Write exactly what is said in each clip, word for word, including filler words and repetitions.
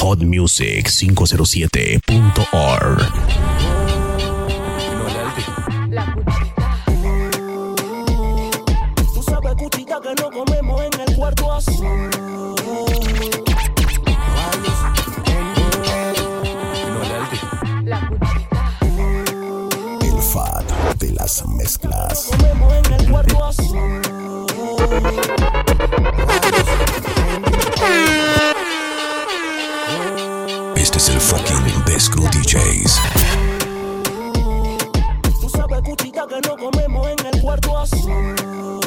hot music cinco cero siete punto org. Tú sabes, cuchita, que no comemos en el cuarto azul. El Fat de las mezclas. Comemos en el cuarto azul. Este es el fucking Best Crew D Js. Tú sabes, cuchita, que no comemos en el cuarto azul.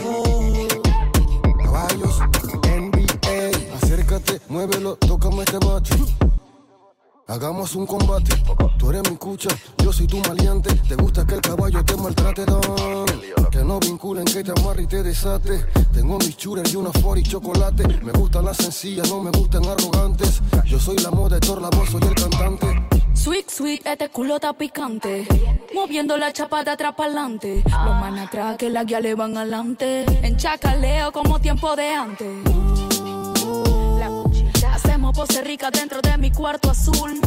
Caballos, N B A, acércate, muévelo, tócame este bate. Hagamos un combate, tú eres mi cucha, yo soy tu maleante. Te gusta que el caballo te maltrate, don. Que no vinculen, que te amarre y te desate. Tengo mis churras y una for y chocolate. Me gustan las sencillas, no me gustan arrogantes. Yo soy la moda, Héctor Lavoe, soy el cantante. Sweet, sweet, este culo está picante. Moviendo la chapa de atrás pa'lante. Los man atrás que la guía le van adelante. En chacaleo como tiempo de antes. La cuchita. Hacemos pose rica dentro de mi cuarto azul.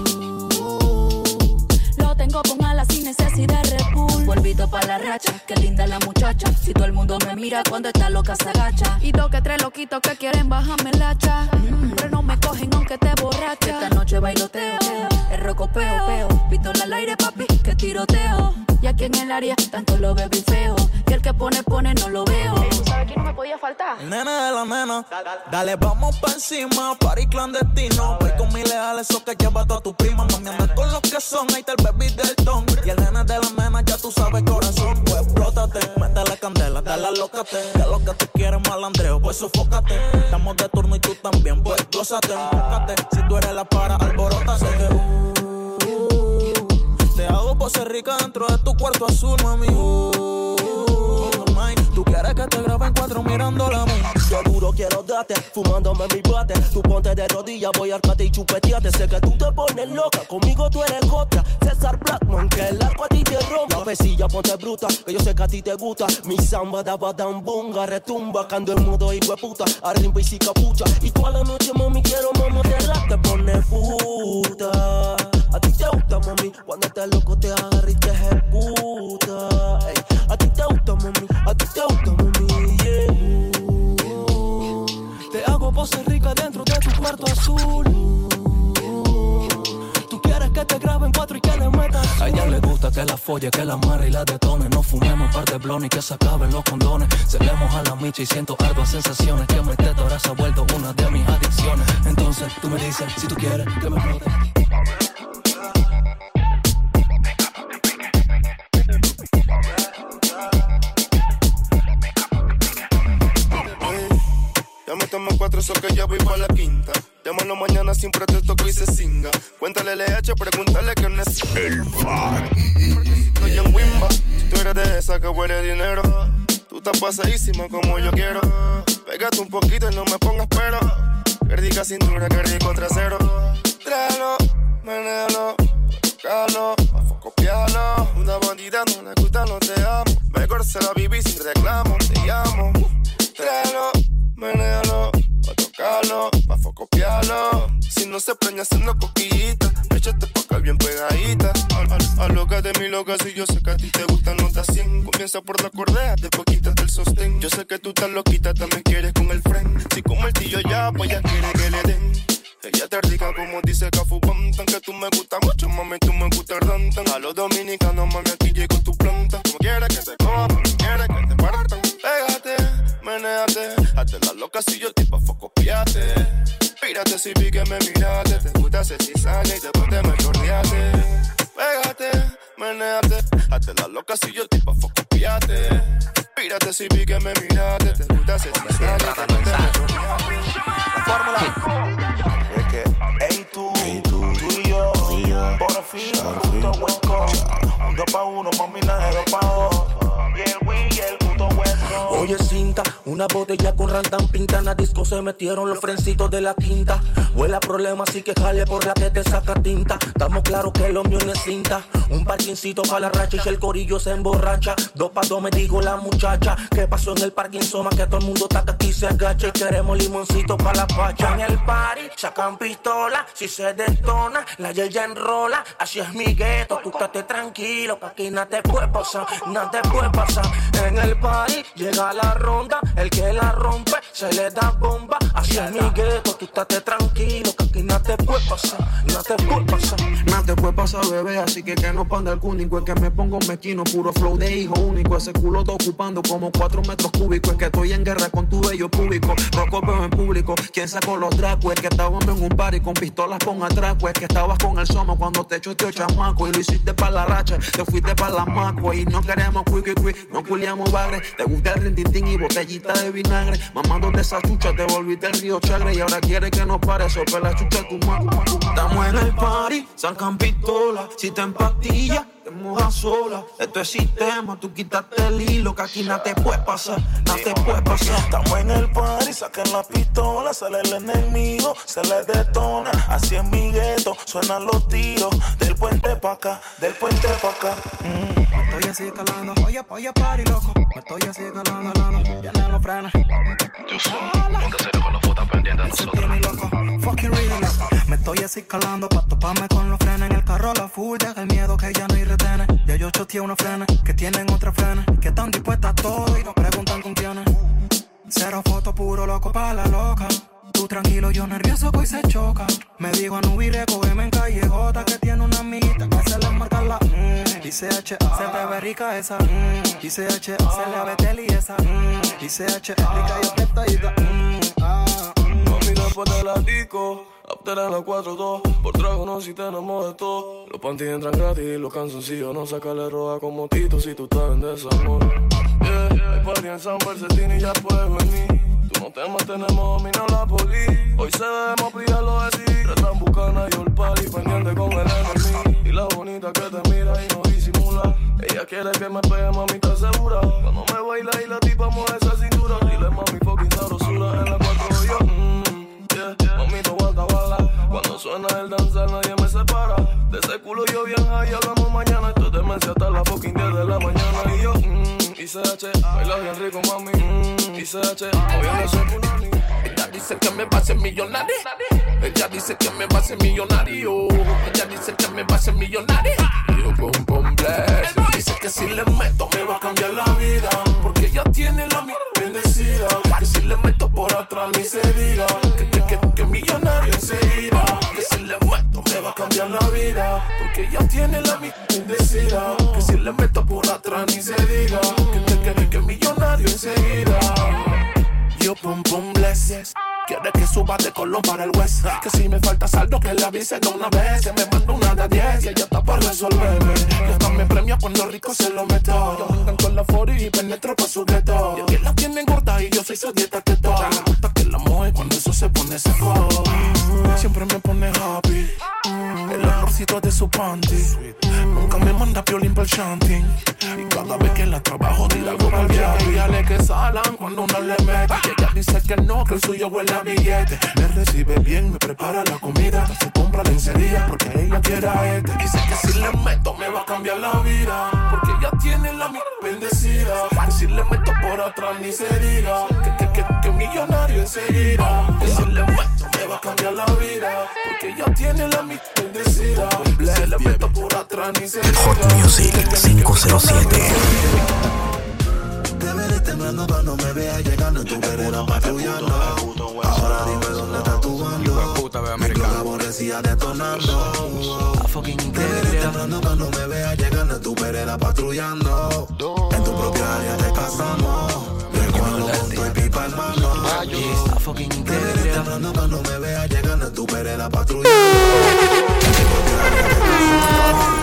Lo tengo con alas sin necesidad de Red Bull. Volvito pa' la racha, qué linda la muchacha. Si todo el mundo me mira cuando está loca se agacha. Y dos que tres loquitos que quieren bajarme el hacha. Mm, pero no me cogen aunque te borracha. Esta noche bailoteo, el rocopeo, peo. Pistola al aire, papi, que tiroteo. Y aquí en el área, tanto lo veo y feo. Que el que pone, pone, no lo veo. ¿Tú sabes quién no me podía faltar? El nene de la nena. Dale, vamos pa' encima, party clandestino. Voy con mi leal, eso que lleva toda tu prima. Mami, anda con los que son, ahí está el baby del ton. Y el nene de la nena, ya tú sabes, corazón. Pues explótate, métele candela, dale alócate. Que lo que tú quieres, malandreo, pues sofócate. Estamos de turno y tú también, pues gózate, enfócate. Si tú eres la para, alborótate. Te hago pose rica dentro de tu cuarto azul, mami. Uh, Tú quieres que te graben cuatro mirando la mano. Yo duro quiero darte, fumándome mi bate. Tú ponte de rodillas, voy al cate y chupeteate. Sé que tú te pones loca, conmigo tú eres otra. César Blackman, que el arco a ti te rompa. La pesilla ponte bruta, que yo sé que a ti te gusta. Mi samba da badambunga, retumba. Cando el modo hijueputa, arrimba y si capucha. Y toda la noche, mami, quiero mamotear. Te pones puta. A ti te gusta, mami, cuando te loco te agarra y te ejecuta. Ey, a ti te gusta, mami, a ti te gusta, mami, yeah. Te hago pose rica dentro de tu cuarto azul. Tú quieres que te graben cuatro y que le metas. A ella le gusta que la folle, que la amarre y la detone. No fumemos par de blon y que se acaben los condones. Celemos a la micha y siento arduas sensaciones. Que mi teta ahora se ha vuelto una de mis adicciones. Entonces tú me dices, si tú quieres que me explote. Ya me tomé cuatro, so que ya voy pa' la quinta. Llámalo mañana, siempre te toco y se singa. Cuéntale L H, pregúntale que no es El Fat. Estoy en Wimba, tú eres de esa que huele dinero. Tú estás pasadísima como yo quiero. Pégate un poquito y no me pongas pero. Qué rica cintura, qué rico trasero. Tráelo, menéalo, tócalo, pa' copiarlo. Una bandida no le gusta, no te amo. Mejor se la viví sin reclamo, te llamo. Tráelo, menéalo, pa' tocarlo, pa' focopiarlo. Si no se preña haciendo coquillita, échate pa' acá bien pegadita. A loca de mi loca, si yo sé que a ti te gusta nota cien. Comienza por la correa, después quítate el sostén. Yo sé que tú estás loquita, también quieres con el fren. Si como el tío ya, pues ya quiere que le den. Ella te rica como dice Cafu Bam. Tan que tú me gusta mucho, mami, tú me gusta el tan. A los dominicanos, mami, aquí llegó tu planta. Como quieres que te coman, quieres que te partan. Pégate, menéate, hazte la loca si yo te pa' focopiate. Pírate si vi que me miraste. Te gusta hacer cizaña y después te me chorreaste. Pégate, menéate, hazte la loca si yo te pa' focopiate. Pírate si vi que me miraste. Te gusta hacer cizaña y después te me chorreaste. La fórmula es que, hey tú, hey, tú, tú y yo, y yo, por fin, puto hueco. Dos pa' uno, mami, nada, dos pa' dos. Y el Wii y el puto hueco. Oye cinta, una botella con rantan pinta. En la disco se metieron los frencitos de la quinta. Huele a problema, así que jale por la que te saca tinta. Estamos claros que lo mío no es cinta. Un parquincito para la racha y si el corillo se emborracha. Dos pa' dos me dijo la muchacha. ¿Qué pasó en el parking Soma? Que todo el mundo está que aquí se agacha. Y queremos limoncito para la pacha. En el party sacan pistola. Si se detona, la yel ya enrola. Así es mi gueto, tú estate tranquilo, que aquí nada te puede pasar, nada te puede pasar. En el party llega la ronda, el que la rompe se le da bomba. Así es mi gueto, tú estate tranquilo, que aquí nada te puede pasar, nada te puede pasar. Nada te puede pasar, bebé, así que que no panda el cúnico. Es que me pongo mezquino, puro flow de hijo único. Ese culo está ocupando como cuatro metros cúbicos. Es que estoy en guerra con tu bello público. Roco veo en público, ¿quién sacó los dracos? Es que estábamos en un party con pistolas con atraco. Es que estabas con el Soma cuando te echó tío chamaco. Y lo hiciste pa' la racha, te fuiste pa' la maco. Y no queremos quick, quick, quick, no culiamos bagre. Te gusta el rintintín y botellita de vinagre. Mamando de esa chucha, te volviste el río Chagre. Y ahora quieres que nos pare, sope la chucha de tu maco. Estamos en el party, sacan pistola. Si te empastillas, te mojas sola. Esto es sistema, tú quítate el hilo, que aquí nada te puede pasar, nada te puede pasar. Estamos en el party, saquen la pistola, sale el enemigo, se le detona. Así es mi gueto, suenan los tiros, del puente pa' acá, del puente pa' acá. Mm. Me estoy así calando, oye, oye, party, loco. Me estoy así calando, calando, ya no los frenes. Yo soy, ponte serio con los fotos pendientes de nosotros. Fucking real, loco. Me estoy así calando pa' toparme con los frenes. En el carro la full, deja el miedo que ya no hay retenes. Ya yo choteé unos frenes, que tienen otra frenes, que están dispuestas a todo y no preguntan con quiénes. Cero fotos, puro loco pa' la loca. Tú tranquilo, yo nervioso que hoy se choca. Me dijo a Nubi, recógeme en calle J, que tiene una amiguita que se le marca la mm. Dice H A, se te ve rica esa mm. Dice H A, se le ve teli esa mm. Dice H A, rica y apretadita mm. ah, mm. Mami, después de la disco, after en la cuatro dos. Por trago no si tenemos de todo. Los panties entran gratis, los canzoncillos no sacarle roja como Tito si tú estás en desamor. Yeah, hay party en San Bercetín y ya puedes venir. Tú no temas, tenemos dominado la poli. Hoy se debemos pillarlo de ti. Retan bucana y el party pendiente con el enemigo. Y la bonita que te mira y no disimula. Ella quiere que me pegue, mami, ¿estás segura? Cuando me baila y la tipa mueve esa cintura. Dile, mami, fucking sabrosura en la cuatro yo. Mmm, yeah, mami, no aguanta bala. Cuando suena el danzar nadie me separa. De ese culo yo bien ahí hablamos mañana. Esto es demencia hasta la fucking diez de la mañana. Y yo, mmm, y C H, baila bien rico, mami. Mmm, y C H, moviendo ese punani. Ella dice que me va a ser millonario. Ella dice que me va a ser millonario. Ella dice que me va a ser millonario. Yo pum pum bless. Dice que si le meto me va a cambiar la vida. Porque ella tiene la mía bendecida. Que si le meto por atrás ni se diga. Que, que, que, que millonario enseguida. Que si le meto me va a cambiar la vida. Porque ella tiene la mía bendecida. Que si le meto por atrás ni se diga. Que, que, que, que, que millonario enseguida. Yo pum pum bless. Quiere que suba de Colón para el West. Que si me falta saldo que le avise de una vez. Que me manda una de diez y ella está para resolverme. Y hasta me premia cuando rico se lo meto. Yo me engancho en la forty y penetro pa' su gueto. Y es que la tiene gorda y yo soy su dieta keto. Me gusta que la moje cuando eso se pone seco. Siempre me pone happy. El olorcito de su panty. Nunca me manda piolín para el shanty. Y cada vez que la trabajo tira algo para el viaje. Y ale que salan cuando uno le mete. Y ella dice que no, que el suyo huele a billete. Me recibe bien, me prepara la comida. Se compra lencería porque ella quiere a este. Dice que si le meto me va a cambiar la vida. Porque ella tiene la mía bendecida. Que si le meto por atrás ni se diga. Que, que, que, que millonario enseguida. Que si le meto me va a cambiar la vida. Porque ella tiene la mía bendecida. Que si le meto por atrás ni se diga. Hot Music cinco cero siete. Te veré temblando cuando me veas llegando en tu vereda patrullando. Ahora dime dónde está tu bando. Mi club aborrecía detonando. Te veré temblando cuando me veas llegando en tu vereda patrullando. En tu propia área te casamos. Recuerdo junto y pipa en mano. Te veré temblando cuando me veas llegando en tu vereda patrullando. En tu propia área te casamos.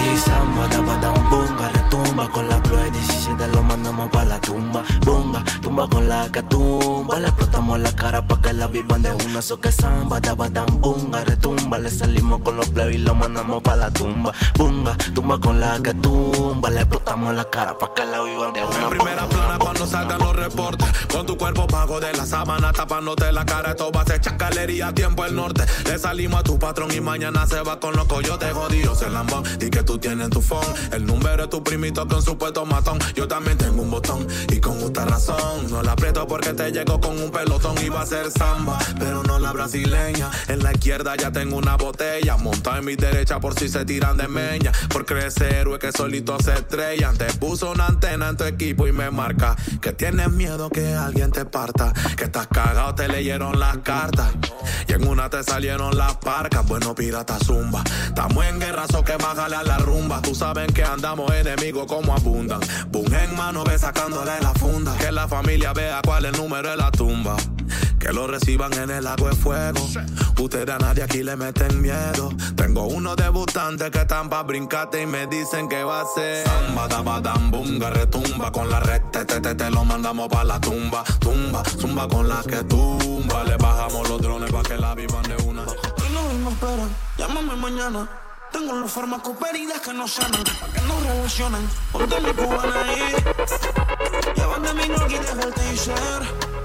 Samba, da, ba, da, bunga, retumba con la Chloe diecisiete lo mandamos pa' la tumba. Bunga, tú tumba con la que tumba. Le explotamos la cara pa' que la vivan de una. So que samba, daba dan bunga, retumba. Le salimos con los plebes y lo mandamos pa' la tumba. Bunga, tumba con la que tumba. Le explotamos la cara pa' que la vivan de una. En primera plana cuando salgan los reportes. Con tu cuerpo pago de la sábana tapándote la cara. Esto va a ser chacalería, tiempo el norte. Le salimos a tu patrón y mañana se va con los coyotes jodidos el lambón. Y que tú tienes tu phone. El número es tu primito con su puesto matón. Yo también tengo un botón y con justa razón. No la aprieto porque te llego con un pelotón. Iba a ser samba, pero no la brasileña. En la izquierda ya tengo una botella. Montada en mi derecha por si se tiran de meña. Por crecer héroe que solito se estrellan. Te puso una antena en tu equipo y me marca que tienes miedo que alguien te parta. Que estás cagado, te leyeron las cartas. Y en una te salieron las parcas. Bueno, pirata zumba. Estamos en guerra, so que bájale a la rumba. Tú sabes que andamos enemigos como abundan. Boom en mano, ve sacándole la funda. Que la familia vea cuál es el número de la tumba. Que lo reciban en el agua de fuego. Ustedes a nadie aquí le meten miedo. Tengo unos debutantes que están pa' brincarte y me dicen que va a ser samba, daba, dan, bunga, retumba. Con la red, te, te, te, te lo mandamos pa' la tumba. Tumba, zumba con la que tumba. Le bajamos los drones pa' que la vivan de una. Y no me esperan, llámame mañana. Tengo los fármacos heridas que no sanan, pa' que no relacionan. Ponte mi cubana ahí. Llévate mi Glock y deja el teaser.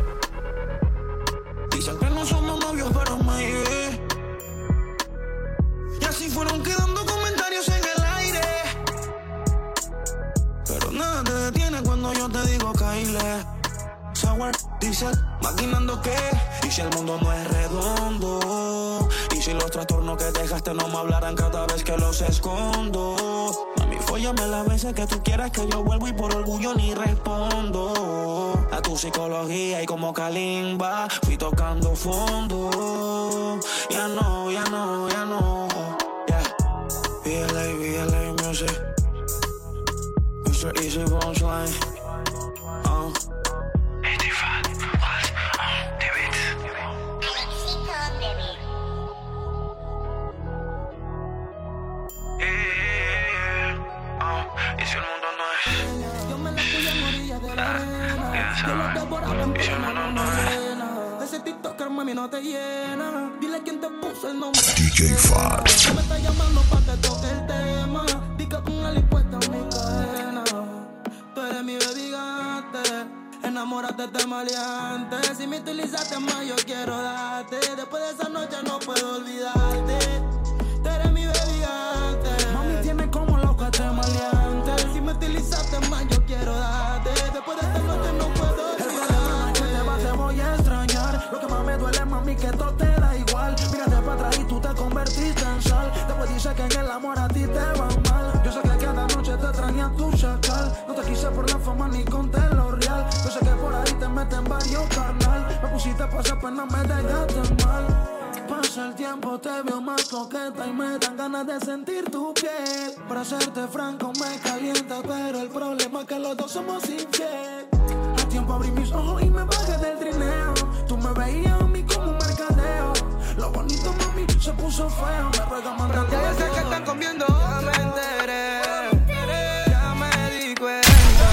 Dicen que no somos novios, pero maybe. Y así fueron quedando comentarios en el aire. Pero nada te detiene cuando yo te digo Kyle. Sour, diesel, maquinando que. Y si el mundo no es redondo. Y si los trastornos que dejaste no me hablarán cada vez que los escondo. Mami, fóllame las veces que tú quieras que yo vuelvo y por orgullo ni respondo. A tu psicología y como Kalimba fui tocando fondo. Ya no, ya no, ya no. Yeah. V L A, V L A Music. mister Easy Punchline. Uh. Ese TikToker, mami, no te llena. Dile quién te puso el nombre. D J Fat. Me está llamando pa' que toque el tema. Dica con la puesta en mi cadena. Tú eres mi bedigante. Enamórate de maleante. Si me utilizaste más, yo quiero darte. Después de esa noche no puedo olvidarte. Tú eres mi bedigante. Mami, tienes como loca de maleante. Si me utilizaste más, yo quiero darte. Después de esta noche no puedo olvidarte. Voy a extrañar. Lo que más me duele, mami, que todo te da igual. Mírate para atrás y tú te convertiste en sal. Después dice que en el amor a ti te va mal. Yo sé que cada noche te extraña tu chacal. No te quise por la fama ni con lo real. Yo sé que por ahí te meten varios carnal. Me pusiste a pasar pena, me dejaste mal. Pasa el tiempo, te veo más coqueta y me dan ganas de sentir tu piel. Para serte franco me calienta, pero el problema es que los dos somos infieles. A tiempo abrí mis ojos y me bajé del trineo. Tú me veías a mí como un mercadeo. Lo bonito, mami, se puso feo. Me ruega mandando. Ya sé que están comiendo, ya me enteré. Ya me di cuenta.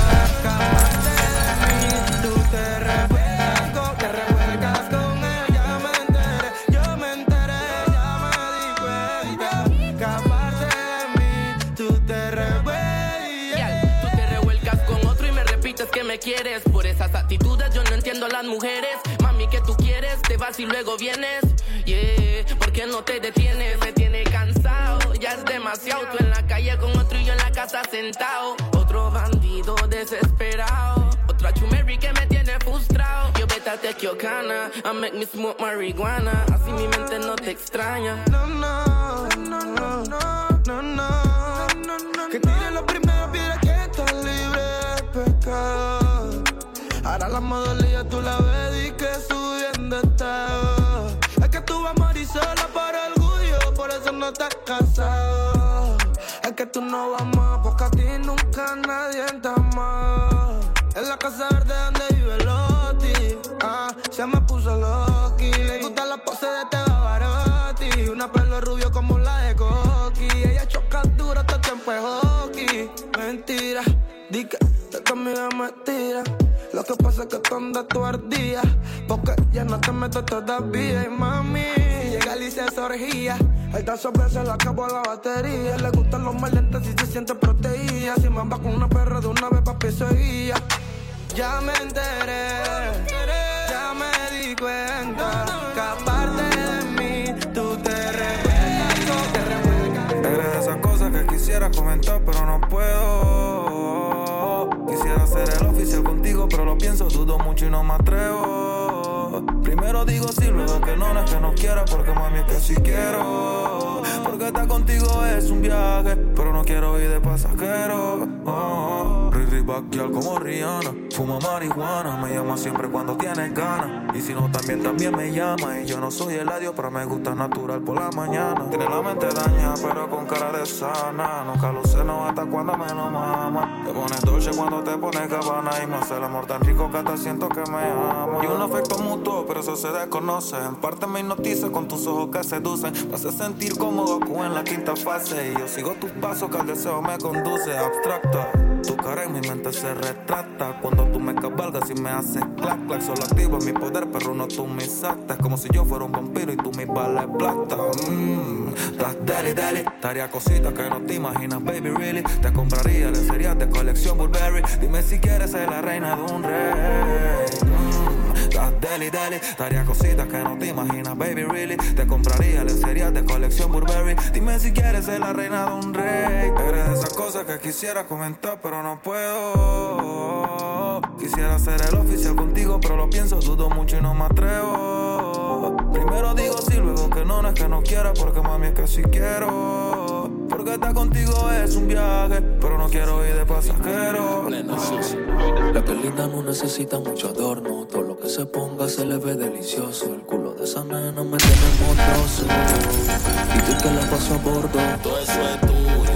Tú te revuelcas, te revuelcas con él. Ya me enteré, yo me enteré. Ya me di cuenta. Que aparte de mí, tú te revuelcas. Tú te revuelcas con otro y me repites que me quieres. Por esas actitudes yo no entiendo a las mujeres. Mami, ¿qué tú quieres? Te vas y luego vienes. Yeah, ¿por qué no te detienes? Me tiene cansado, ya es demasiado. Tú en la calle con otro y yo en la casa sentado. Otro bandido desesperado. Otra chumeri que me tiene frustrado. Yo vete a Tequiocana, I make me smoke marihuana. Así mi mente no te extraña. No, no, no, no, no, no, no, no. Que tire los primeros piedras que estás libre de pecado. Ahora la modalidad tú la ves y que subiendo está. Es que tú vas a morir sola por orgullo, por eso no estás casado. Es que tú no vas más, porque a ti nunca nadie te ama. En la casa verde donde vive Loti, ah, se me puso loqui. Le gusta la pose de Teba Barotti, una pelo rubio como la de Coqui. Ella choca duro, todo el tiempo es hockey. Mentira, di que te conmigo me tira. Lo Lo que pasa es que tú andas tu ardilla, porque ya no te meto todavía. Y mami, llega y se orgía. El tazo veces le acabó la batería. Le gustan los maleantes y se siente protegida. Si me va con una perra de una vez, papi, seguía. Ya me enteré, ya me di cuenta que aparte de mí, tú te revuelcas, te revuelcas. Eres de esas cosas que quisiera comentar, pero no puedo. Quisiera ser el oficial contigo, pero lo pienso, dudo mucho y no me atrevo. Primero digo sí, luego que no, no es que no quiera, porque mami es que sí quiero. Porque estar contigo es un viaje, pero no quiero ir de pasajero. Oh, Riri Bacchial como Rihanna, fuma marihuana, me llama siempre cuando tienes ganas. Y si no también, también me llama. Y yo no soy el adiós, pero me gusta natural por la mañana. Tiene la mente daña, pero con cara de sana. Nunca lo sé, no hasta cuando me lo mama. Te pones dolce cuando te pones Gabbana. Y me hace el amor tan rico que hasta siento que me amo. Y un afecto mutuo, pero eso se desconoce. En parte me hipnotiza con tus ojos que seducen. Me hace sentir como Goku en la quinta fase. Y yo sigo tus pasos que el deseo me conduce. Abstracta, tu cara en mi mente se retrata. Cuando tú me cabalgas y me haces clac, clac. Solo activo mi poder, pero no tú mis actas. Como si yo fuera un vampiro y tú mis balas plata. Mmm, das deli deli. Te haría cositas que no te imaginas, baby, really. Te compraría lencerías de colección Burberry. Dime si quieres ser la reina de un rey. Mmm, das deli deli. Te haría cositas que no te imaginas, baby, really. Te compraría lencerías de colección Burberry. Dime si quieres ser la reina de un rey. Eres de esas cosas que quisiera comentar, pero no puedo. Quisiera ser el oficial contigo, pero lo pienso, dudo mucho y no me atrevo. Primero digo sí, luego que no, no es que no quiera, porque mami es que sí quiero. Porque estar contigo es un viaje, pero no quiero ir de pasajero. La que linda no necesita mucho adorno. Todo lo que se ponga se le ve delicioso. El culo de esa nena me tiene monstruoso. Y tú que la paso a bordo. Todo eso es tuyo,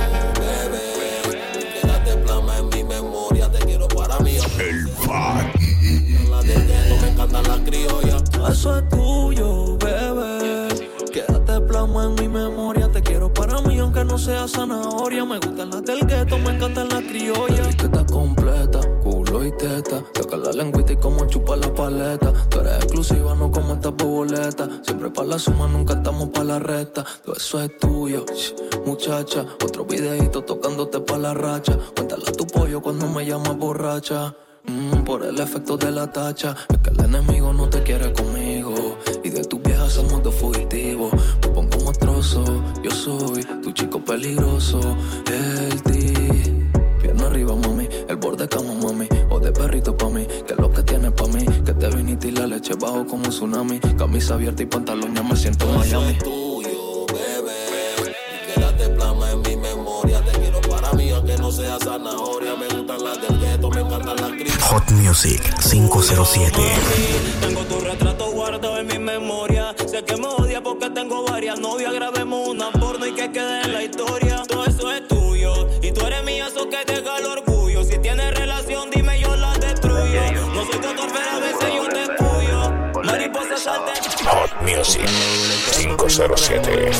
bebé. Quédate plasma en mi memoria. Te quiero para mí. El Fat. La de ghetto, me encantan las criollas. Todo eso es tuyo, bebé. Quédate plasma en mi memoria. Te quiero para mí, aunque no sea zanahoria. Me gustan las del gueto, me encantan las criollas. Que está completa, culo y teta. Saca la lengüita y como chupa la paleta. Tú eres exclusiva, no como esta boleta. Siempre pa' la suma, nunca estamos pa' la recta. Todo eso es tuyo, shh, muchacha. Otro videito tocándote pa' la racha. Cuéntale a tu pollo cuando me llamas borracha. Mm, por el efecto de la tacha. Es que el enemigo no te quiere conmigo. Y de tus viejas somos dos fugitivos. Me pongo monstruoso, yo soy tu chico peligroso. El ti, pierna arriba, mami. El borde cama, mami. O de perrito pa' mí, que es lo que tienes pa' mí. Que te viniste y la leche bajo como un tsunami. Camisa abierta y pantalón, ya me siento en Miami. Es tuyo, bebé. Y quédate plasma en mi memoria. Te quiero para mí, aunque no sea zanahoria. Me gustan las del gueto, me encantan las criollas. Hot Music cinco cero siete. Tengo tu retrato guardado en mi memoria. Sé que me odia porque tengo varias novias. Grabemos una porno y que quede en la historia. Todo eso es tuyo y tú eres mía, eso que te da el orgullo. Si tienes relación, dime, yo la destruyo. No soy doctor, pero a veces yo te puyo. Mariposa salte. Hot Music cinco cero siete.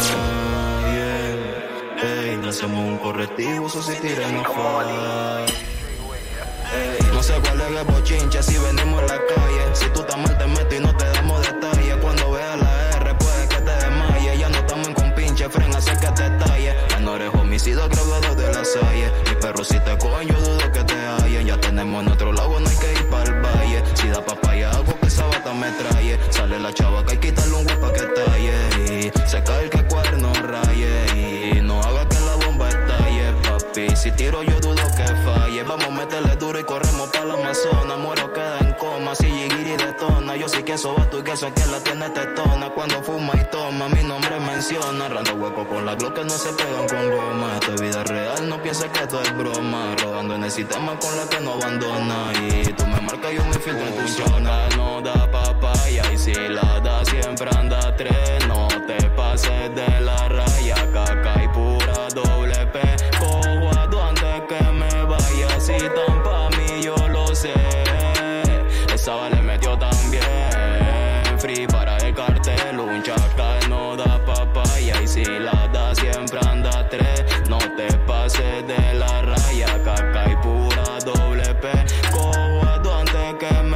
Ey, no hacemos un correctivo, eso sí tiramos falla. Ey, no sé cuál es el bochinche si venimos a la calle. Si tú estás mal te meto y no te damos detalles. Cuando veas la R puede que te desmayes. Ya no estamos en compinche, frena, así que te talle. Ya no eres homicidio, grabado de la salle. Mi perro si te coño, dudo que te hallen. Ya tenemos nuestro lago, no hay que ir para el valle. Si da papaya, algo que esa bata me trae. Sale la chava que hay que quitarle un huevo pa' que talle. Y se cae el que cuerno raye. Y no haga que la bomba estalle, papi. Si tiro yo dudo que falle. Vamos a meterle duro y corremos pa' la Amazonas. Muero queda en coma, si Yigiri detona. Yo sí que soba tú y que eso es que la tiene tetona. Cuando fuma y toma, mi nombre menciona. Rando hueco con la Glock que no se pegan con goma. Esto es vida real, no pienses que esto es broma. Rodando en el sistema con la que no abandona. Y tú me marcas, yo me filtro en tu zona. No da papaya y si la da siempre anda tres. No te pases de la raya, caca y pura doble P. Cojuado antes que me vaya, si tan pa' mí yo lo sé. Esa vale metió también. Free para el cartel, un chacal no da papaya. Y si la da siempre anda tres. No te pases de la raya, caca y pura doble P. Cojuado antes que me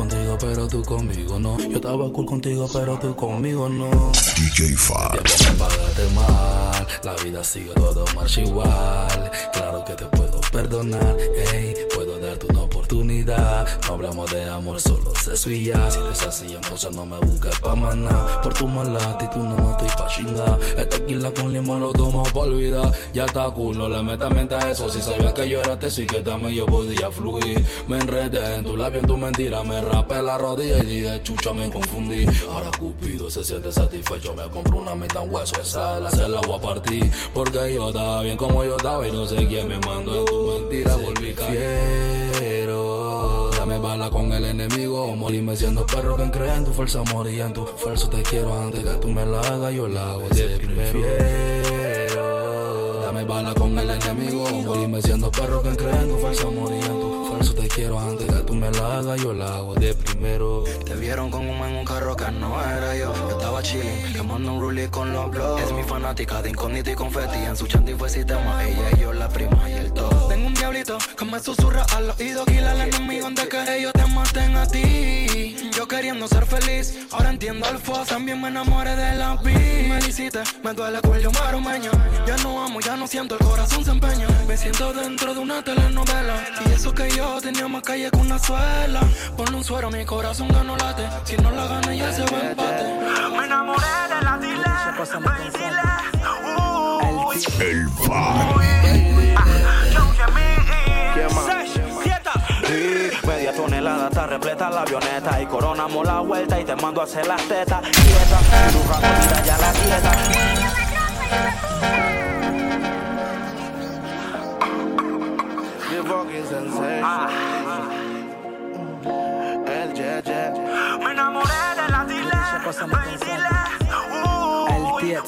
contigo, pero tú conmigo no. Yo estaba cool contigo, pero tú conmigo no. D J Fabs. No pagaste mal, la vida sigue, todo marcha igual. Claro que te puedo perdonar, hey, puedo darte una oportunidad. No hablamos de amor, solo sexo y ya. Si eres así, entonces no me busques pa' más nada. Por tu mala actitud no me estoy pa' chingar. El tequila con limón lo tomo pa' olvidar. Ya está cool, no le metas mente a eso. Si sabías que yo era teso y que también yo podía fluir. Me enredé en tu labio, en tu mentira. Me rapé la rodilla y dije, chucha, me confundí. Ahora Cupido se siente satisfecho. Me compro una mitad en hueso, esa la se la voy a partir. Porque yo estaba bien como yo estaba y no sé quién me mandó en tu mentira. Volví fiero. Dame bala con el enemigo. Morirme siendo perro que cree en tu falsa amor y en tu falso te quiero. Antes que tú me la hagas, yo la hago de primero. Dame bala con el enemigo. Morirme siendo perro que cree en tu falsa amor y en tu falso te quiero. Antes que tú me la hagas, yo la hago de primero. Te vieron con humo en un carro que no era yo. Yo estaba chilling, quemando un rulie con los blogs. Es mi fanática de incógnito y confeti. En su chanti fue sistema, ella y yo la prima y el todo. Tengo un diablito que me susurra al oído. Quila al enemigo antes que ellos te maten a ti. Yo queriendo ser feliz, ahora entiendo el fuego. También me enamoré de la vida. Me licité, me duele cuello marumeño. Ya no amo, ya no siento, el corazón se empeña. Me siento dentro de una telenovela. Y eso que yo tenía más calle que una suela. Ponle un suero, mi corazón ganó late. Si no la gana ya se va a empate. Me enamoré de la dile, ven dile. El Media tonelada está repleta la avioneta. Y coronamos la vuelta y te mando a hacer las tetas. Quieta, dibujando vida ya la dieta. You fucking sensation. El jet jet. Me enamoré de la dile, ven dile. El Tiet.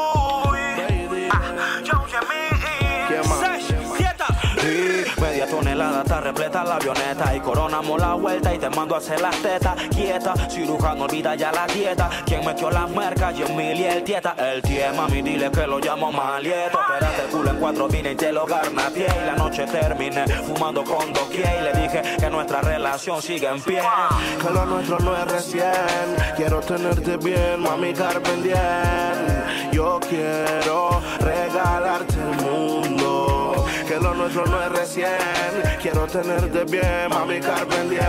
Media tonelada está repleta la avioneta. Y coronamos la vuelta y te mando a hacer las tetas. Quieta, cirujano olvida ya la dieta. Quien metió las mercas, yo mil y el tieta. El tie, mami, dile que lo llamo malieto. Espérate el culo en cuatro vine y te lo garnateé. Y la noche terminé fumando con doquier. Y le dije que nuestra relación sigue en pie. Que lo nuestro no es recién. Quiero tenerte bien, mami, carpendien. Yo quiero regalarte el mundo. Que lo nuestro no es recién. Quiero tenerte bien, mami, carpendien.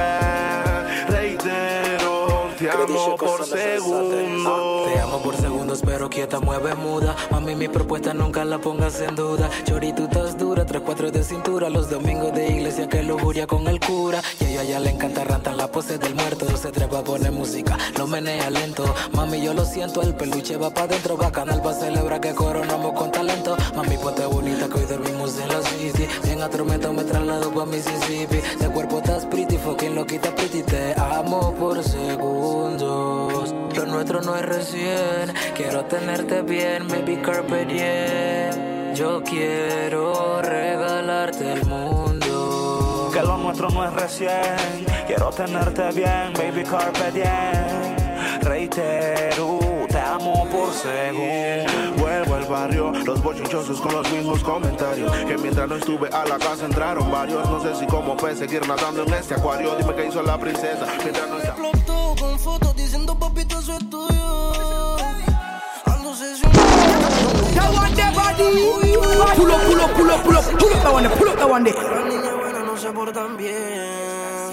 Reitero, te amo por segundo. Te amo por segundos, pero quieta, mueve muda. Mami, mi propuesta nunca la pongas en duda. Chori, tú estás dura, tres cuatro de cintura. Los domingos de iglesia, que lujuria con el cura. Y a ella ya le encanta rantar la pose del muerto. Se trepa a poner música, lo menea lento. Mami, yo lo siento, el peluche va pa' dentro. Bacanal pa' celebrar que coronamos con talento. Mami, ponte bonita que hoy dormimos en la city. Bien atormentado me traslado pa' Mississippi. De cuerpo estás pretty, fucking loquita pretty. Te amo por segundos. Lo nuestro no es recién. Quiero tenerte bien, maybe carpe diem. Yo quiero regalarte el mundo. Que lo nuestro no es recién. Quiero tenerte bien, baby, carpe diem. Reitero, te amo por segundo. Vuelvo al barrio, los bochinchosos con los mismos comentarios. Que mientras no estuve a la casa entraron varios. No sé si cómo fue seguir nadando en este acuario. Dime qué hizo la princesa mientras no está. Explotó con fotos diciendo papito eso es tuyo. Ando sesionado. That one there, body. Pull up, pull up, pull up, pull up, pull up that one there, pull up that one there. Las niñas buenas no se portan bien.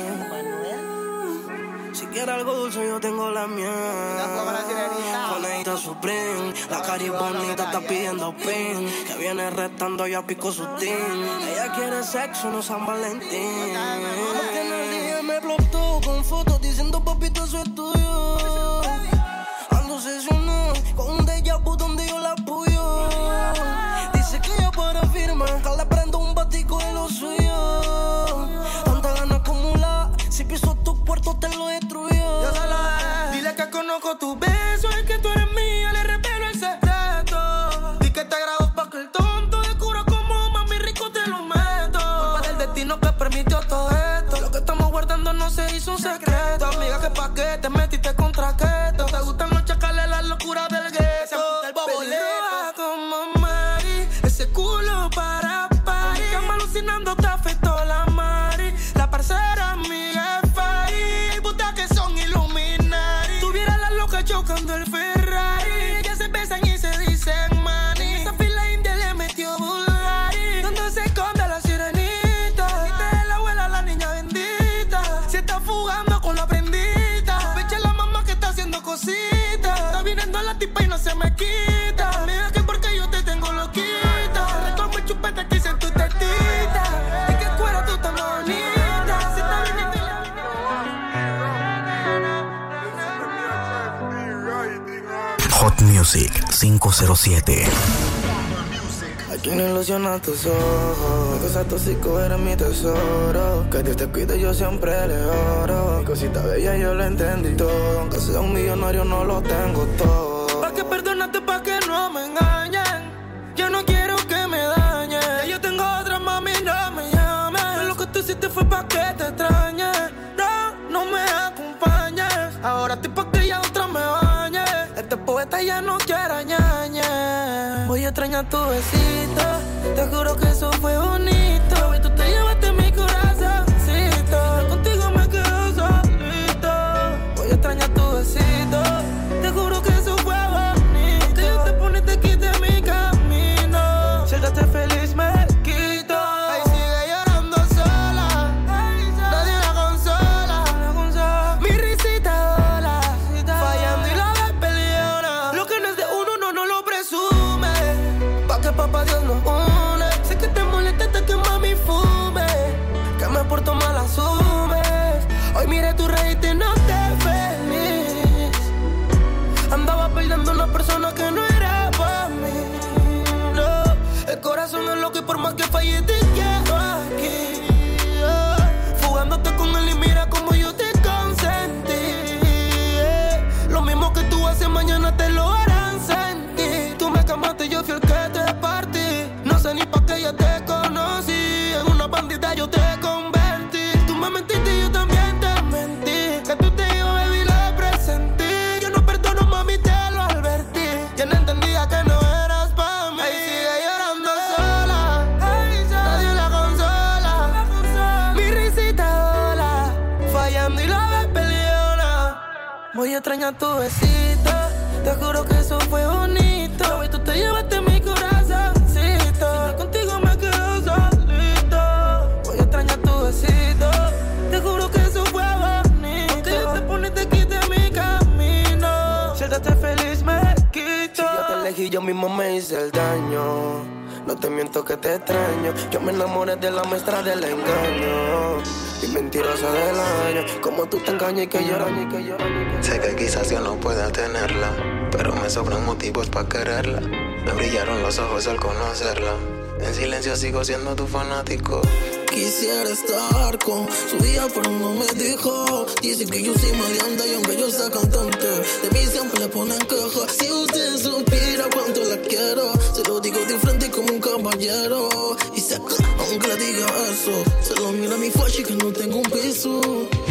Si quieres algo dulce yo tengo la mía. Juanita Supreme, la cari bonita está pidiendo pin. Que viene restando ya pico su team. Ella quiere sexo, no San Valentín. Porque en el día me explotó con fotos diciendo papito eso es tuyo. Ando sesionado con un déjà vu donde yo la apoyo. Dice que ella para firmar, que le prendo un batico de lo suyo. Tanta gana acumulada, si piso tu puerto te lo destruyo. Dile que conozco tu beso, es que tú eres mía, le revelo el secreto. Di que te agrado pa' que el tonto descubra como mami rico te lo meto. Culpa del destino que permitió todo esto. Lo que estamos guardando no se hizo un secreto. Amiga, que pa' qué te metí chocando el Ferrari. Ya se besan y se dicen mani. Esa fila india le metió Bulgari. Donde se esconde la sirenita. Y de la abuela la niña bendita. Se está fugando con la prendita. Pecha la mamá que está haciendo cositas. Está viniendo la tipa y no se me quita. Mira que porque yo te tengo loquita. Recoge el chupete que hice en tu tetita. Y que cuera tú tan bonita. Se está viniendo y la... Hot Music cinco cero siete. ¿A quién ilusiona tus ojos? Mi cosa tóxico era mi tesoro. Que Dios te cuide, yo siempre le oro. Mi cosita bella, yo lo entendí todo. Aunque sea un millonario, no lo tengo todo. Pa' que perdonarte, pa' que no me engañen. Yo no quiero que me dañen. Ya yo tengo otra, mami, no me llames. Lo que tú hiciste fue pa' que te extrañe. No, no me acompañes. Ahora estoy pa' que ya otra me bañe. Este poeta ya no quiere ñañe. Voy a extrañar tu besito. Te juro que eso fue bonito. Y tú te llevaste mi corazoncito. Contigo me quedo solito. Voy a extrañar tu besito. Te juro que eso fue bonito. Y te pones aquí de mi camino. Si estás feliz me quito. Ay, sigue llorando sola. Nadie la consola. Mi risita hola. Fallando y la ves peleona. Lo que no es de uno, no, no lo presume. Pa' que papá Dios nos une. Sé que te molesta hasta que mami fume. Que me porto mal, asumes. Hoy mire tu reíste y no te feliz. Andaba perdiendo una persona que no era para mí. No, el corazón es loco y por más que falle te quiero aquí. Oh, fugándote con él y mira como yo te consentí. Lo mismo que tú haces mañana te lo harán sentir. Tú me camaste, yo fui el que te partí. No sé ni pa' qué ya te conocí. En una bandita yo te convertí. Tú me mentiste y yo también te mentí. Que tú te ibas, baby, lo presentí. Yo no perdono, mami, te lo advertí. Yo no entendía que no eras pa' mí. Ahí sigue llorando sola. Nadie la consola. Mi risita hola. Fallando y la ves peleona. Voy a extrañar tu besito. Te juro que eso fue bonito. Y tú te llevaste mi corazoncito. Contigo me quedo solito. Voy a extrañar tu besito. Te juro que eso fue bonito. Y te pones de aquí de mi camino. Si estás feliz me quito. Si yo te elegí, yo mismo me hice el daño. No te miento que te extraño. Yo me enamoré de la maestra del engaño. Y mentirosa del año. Como tú te engañas y que lloras y que lloras. Sé que quizás yo no pueda tenerla, pero me sobran motivos para quererla. Me brillaron los ojos al conocerla. En silencio sigo siendo tu fanático. Quisiera estar con su hija, pero no me dijo. Dice que yo soy maleante y aunque yo sea cantante, de mí siempre le ponen queja. Si usted supiera cuánto la quiero, se lo digo de frente como un caballero. Y se aunque le diga eso, se lo mira a mi fachi que no tengo un piso.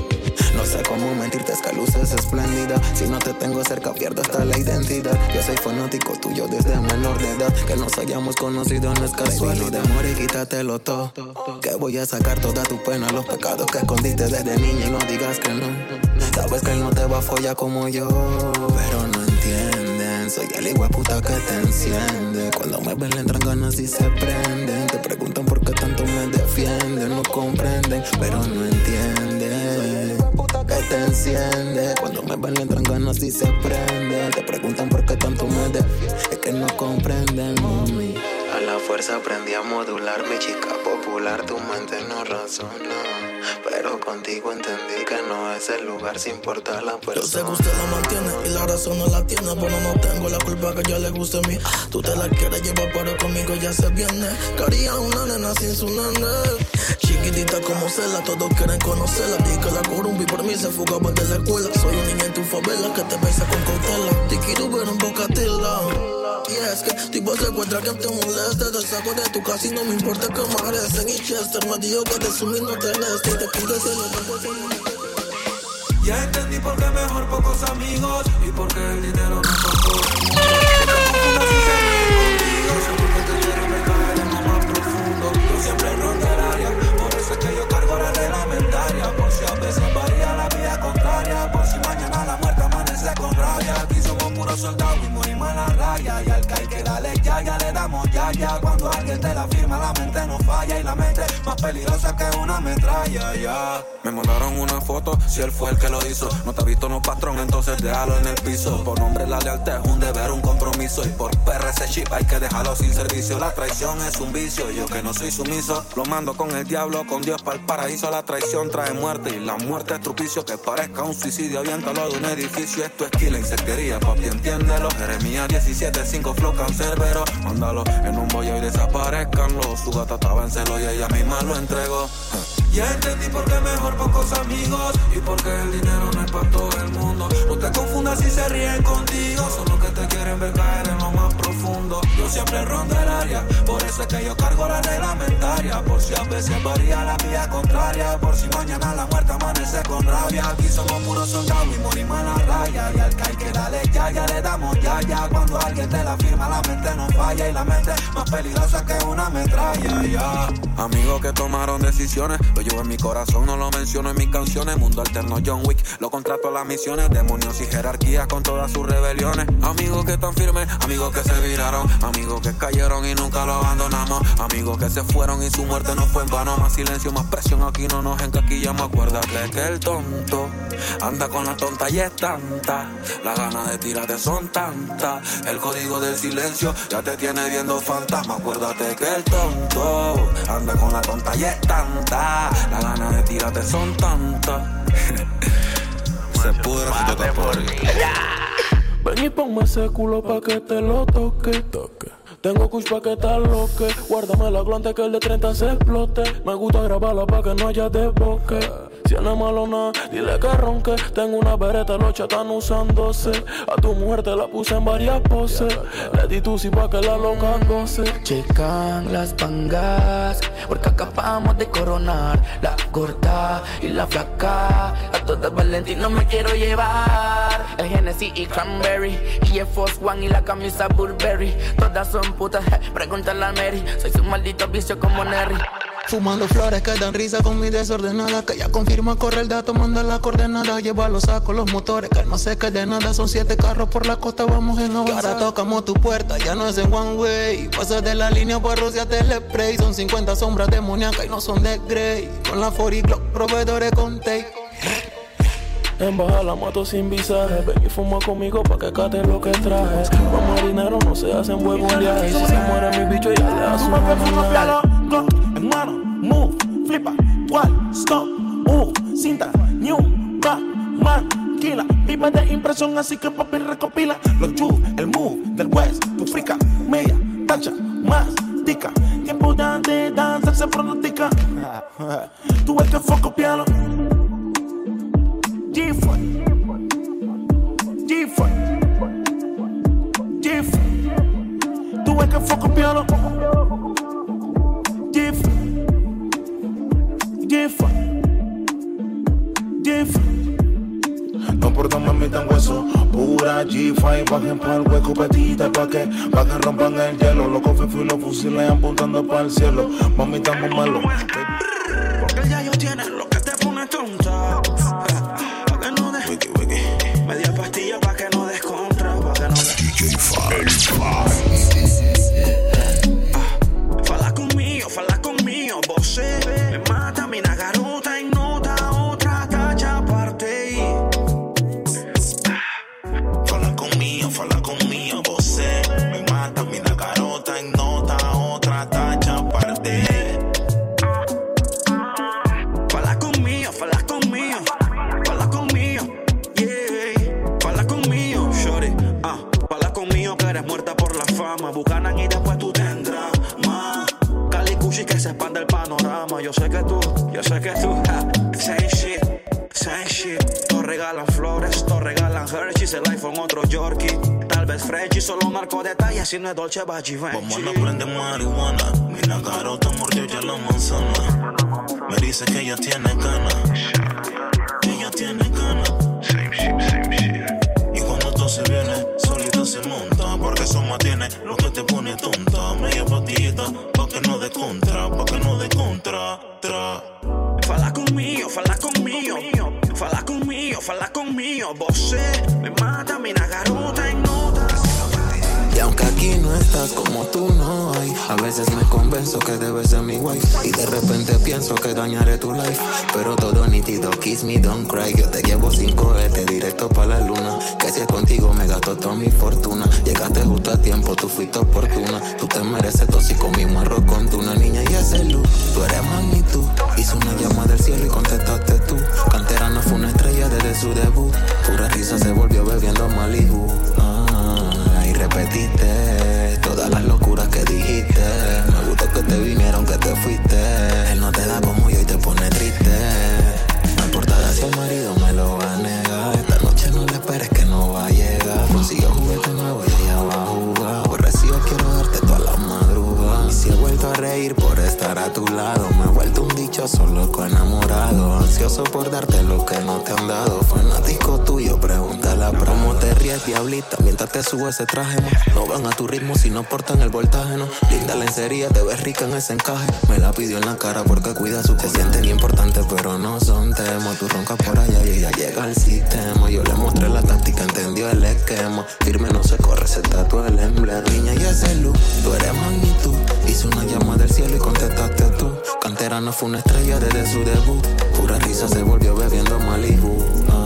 No sé cómo mentirte, es que luces espléndida. Si no te tengo cerca pierdo hasta la identidad. Yo soy fanático tuyo desde menor de edad. Que nos hayamos conocido no es casualidad. De amor y quítatelo todo. Que voy a sacar toda tu pena, los pecados que escondiste desde niña. Y no digas que no. Sabes que él no te va a follar como yo, pero no entienden. Soy el hijueputa que te enciende. Cuando me ven le entran ganas y se prenden. Te preguntan por qué tanto me defienden. No comprenden, pero no entienden. Que te enciende. Cuando me ven le entran ganas y se prenden. Te preguntan por qué tanto me defienden. Es que no comprenden, mami. A la fuerza aprendí a modular, mi chica popular. Tu mente no razona, pero contigo entendí que no es el lugar, sin importar la persona. Yo sé que usted la mantiene y la razón no la tiene, pero no tengo la culpa que ella le guste a mí. Tú te la quieres llevar, pero conmigo ya se viene. Quería una nena sin su nene. Chiquitita como Cela, todos quieren conocerla. Di que la corrumpi por mí se fugaba de la escuela. Soy un niño en tu favela que te besa con cautela. Te quiero ver un bocatila. Y es que tipo se encuentra que te moleste. Te saco de tu casa y no me importa que amanecen. Y Chester me dijo que de sumir no tenés. Y te pides el otro. Ya entendí por qué mejor pocos amigos y por qué el dinero no contó. No confundas si se ríe contigo. Seguro que te quiero me caer en lo más profundo. Yo siempre ronda el área. Por eso es que yo cargo la reglamentaria. Por si a veces varía la vida contraria. Por si mañana la muerte amanece con rabia. puros soldados y morimos en la raya. Y al que hay que darle ya, ya le damos ya, ya. Cuando alguien te la firma, la mente no falla. Y la mente más peligrosa que una metralla, ya. Me mandaron una foto, si él fue el que lo hizo. No te ha visto, no patrón, entonces déjalo en el piso. Por nombre la lealtad es un deber, un compromiso. Y por P R ese chip hay que dejarlo sin servicio. La traición es un vicio, yo que no soy sumiso. Lo mando con el diablo, con Dios para el paraíso. La traición trae muerte y la muerte es trupicio. Que parezca un suicidio, aviéntalo de un edificio. Esto es kill, insectería, papi, entiéndelo. Jeremías diecisiete, cinco flow cancerbero. Mándalo en un bollo y desaparezcanlo. Su gata estaba en celo y ella misma lo entregó. Ya entendí por qué mejor pocos amigos y por qué el dinero no es para todo el mundo. No te confundas si se ríen contigo, son los que te quieren ver caer en lo más profundo. Yo siempre rondo el área, por eso es que yo cargo la reglamentaria. Por si a veces varía la vía contraria, por si mañana la muerte amanece con rabia. Aquí somos puros soldados y morimos en la raya. Y al que hay que darle ya, ya le damos ya, ya. Cuando alguien te la firma, la mente no falla. Y la mente más peligrosa que una metralla, ya. Amigos que tomaron decisiones, lo llevo en mi corazón, no lo menciono en mis canciones. Mundo alterno John Wick, lo contrato a las misiones. Demonios y jerarquías con todas sus rebeliones. Amigos que están firmes, amigos que se viraron, amigos que cayeron y nunca lo abandonamos. Amigos que se fueron y su muerte no fue en vano. Más silencio, más presión, aquí no nos encaquillamos. Acuérdate que el tonto anda con la tonta y es tanta. Las ganas de tirarte son tantas. El código del silencio ya te tiene viendo fantasma. Acuérdate que el tonto anda con la tonta y es tanta. Las ganas de tirarte son tantas. Se pudre si tú te por ven y ponme ese culo pa' que te lo toque, toque. Tengo kush pa' que te aloque. Guárdame la glante que el de treinta se explote. Me gusta grabarla pa' que no haya desboque. Si no es malo nada, dile que ronque. Tengo una bereta, los chats están usándose. A tu mujer te la puse en varias poses. Le di tu si pa' que la loca goce. Checan las pangas, porque acabamos de coronar la gorda y la flaca. A todas Valentino me quiero llevar. El Genesis y Cranberry, y el Force One y la camisa Burberry. Todas son putas, pregúntale a Mary. Soy su maldito vicio como Nerry. Fumando flores que dan risa con mi desordenada. Que ya confirma, corre el dato, manda la coordenada. Lleva los sacos, los motores, que no sé qué de nada. Son siete carros por la costa, vamos en avanzada. Y ahora tocamos tu puerta, ya no es en one way. Pasas de la línea por rociarte el spray. Son cincuenta sombras demoníacas y no son de Grey. Con la cuarenta Glock, proveedores con take. En baja la moto sin visaje. Ven y fuma conmigo pa' que cate lo que traje. Como marinero no se hacen huevos un viaje. Si se muere mi bicho ya le hace un homenaje. En mano, move, flipa, cual, stop, uh, cinta, new, back, maquila. Vive de impresión, así que papi recopila. Los chu, el move del West, tu frica, media, tacha, más, tica. Tiempo ya de danza se pronostica. Tú ves que fue copiarlo. G-Fun, G-Fun, G-Fun. Tú ves que fue copiarlo. G-Fun, G-Fun, G-Fun. No por mami tan hueso, pura G-Fun. Bajen pa'l hueco, petita pa' que, pa' que rompan el hielo. Los cofres y los fusiles apuntando pa'l cielo. Mami tan muy malo. Porque ya ellos tienen lo que te pone tonta. Media pastilla pa' que no descontra, pa' que no descontra. D J Fala conmigo, fala conmigo, vos me mata mi garota en nota, otra tacha aparte. Fala conmigo, fala conmigo, vos me mata mi garota en nota, otra tacha aparte. Fala conmigo, fala conmigo, fala conmigo. Bucanan y después tú tendrás más. Cali Cushi que se expande el panorama. Yo sé que tú, yo sé que tú ja, same shit, same shit. Todos regalan flores, todos regalan Hershey's. El iPhone otro Yorkie, tal vez Frenchie. Solo marco detalles si no es Dolce Bachi Venchi. Vamos a prender marihuana. Mi garota mordió ya la manzana. Me dice que ella tiene ganas. Ella tiene ganas. Same shit, same shit. Y cuando todo se viene, solito se monta. Porque eso mantiene lo que te pone tonta. Media patita, pa' que no de contra, pa' que no de contra, tra. Fala conmigo, fala conmigo, fala conmigo, fala conmigo. Vos me mata mi garota en nota. estás, como tú no hay. A veces me convenzo que debes ser mi wife y de repente pienso que dañaré tu life. Pero todo nítido, kiss me, don't cry. Yo te llevo sin cohete directo pa' la luna. Que si es contigo me gasto toda mi fortuna. Llegaste justo a tiempo, tú fuiste oportuna. Tú te mereces tóxico, mismo arroz con tuna. Niña, y ese luz, tú eres magnitud. Hizo una llama del cielo y contestaste tú. Cantera no fue una estrella desde su debut. Pura risa se volvió bebiendo Malibu. Ah, y repetiste todas las locuras que dijiste. Me gustó que te vinieron, que te fuiste. Él no te da como yo y te pone triste. No importa si el marido me lo va a negar. Esta noche no le esperes que no va a llegar. Consiguió juguete nuevo y ella va a jugar. Aborrecido quiero darte toda la madrugada. Y si he vuelto a reír por estar a tu lado, me he vuelto un dichoso loco enamorado. Ansioso por darte lo que no te han dado. Fanático tuyo, pregúntale a Prada. ¿Cómo te ríes, diablita, mientras te subo ese traje? No, no van a tu ritmo si no portan el voltaje, no. Linda lencería, te ves rica en ese encaje. Me la pidió en la cara porque cuida su. Se sienten importantes pero no son temos. Tú roncas por allá y ella llega al sistema. Yo le mostré la táctica, entendió el esquema. Firme no se corre, se tatúa el emblema. Niña, y ese look, tú eres magnitud. Hizo una llama del cielo y contestaste tú. Cantera no fue una estrella desde su debut. Pura risa se volvió bebiendo Malibu.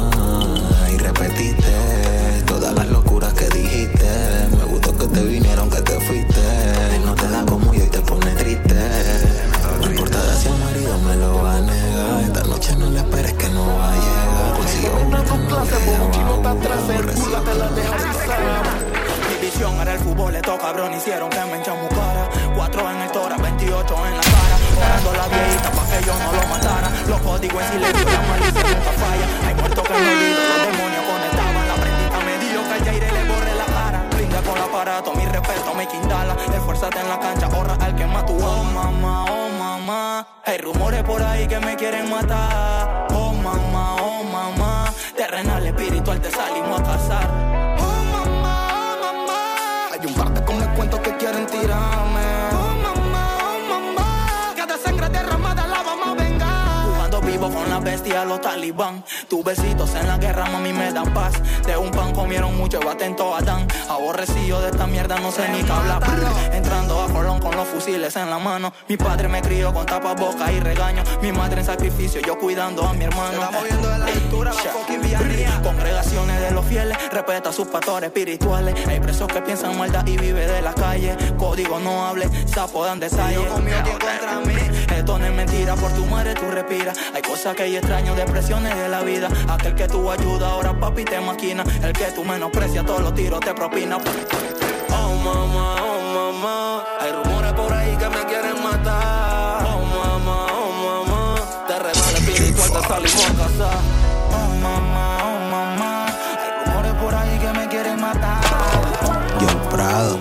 Ah, y repetiste todas las locuras que dijiste. Me gustó que te vinieron, que te fuiste. Él no te da como yo y te pone triste. No importa si el marido me lo va a negar. Esta noche no le esperes que no va a llegar. Consiguió una con clase, un chino está atrás, el culo te la deja pisar. Mi visión era el fútbol, estos cabrón hicieron que me enchamucara. Cuatro en el tora, veintiocho en la cara. Orando la viejita pa' que yo no lo matara. Los códigos en silencio, la malicia nunca falla. Hay muertos que no olvido, los demonios conectaban. La prendita me dio que al Jair le borre la cara. Brinda con el aparato, mi respeto, mi quintala. Esfuérzate en la cancha, ahorra al que más tú amas. Oh mamá, oh mamá, hay rumores por ahí que me quieren matar. Oh mamá, oh mamá, terrenal, espiritual, te salimos a cazar. Oh mamá, oh mamá, hay un par de con cuentos que quieren tirarme. Oh mamá, oh mamá, cada sangre derramada la vamos a vengar. Jugando vivo con la bestia, los talibán. Tus besitos en la guerra, mami, me dan paz. De un pan comieron mucho, atento a Dan. Aborrecido de esta mierda, no sé ni qué hablar. Entrando a Colón con los fusiles en la mano. Mi padre me crió con tapaboca y regaño. Mi madre en sacrificio, yo cuidando a mi hermano. Estamos viendo de la lectura, la fucking viaría. Congregaciones de los fieles, respeta a sus pastores espirituales. Hay presos que piensan maldad y vive de la calle. Código no hable, sapo dan detalle. Yo conmigo que contra mí. Esto no es mentira, por tu madre tú respiras. Hay cosas que yo extraño, depresiones de la vida. Aquel que tú ayudas, ahora papi te maquina. El que tú menosprecias, todos los tiros te propina. Oh mamá, oh mamá, hay rumores por ahí que me quieren matar. Oh mamá, oh mamá, te regala espiritual, te salimos a cazar. Oh mamá, oh mamá, hay rumores por ahí que me quieren matar. Yo Prado.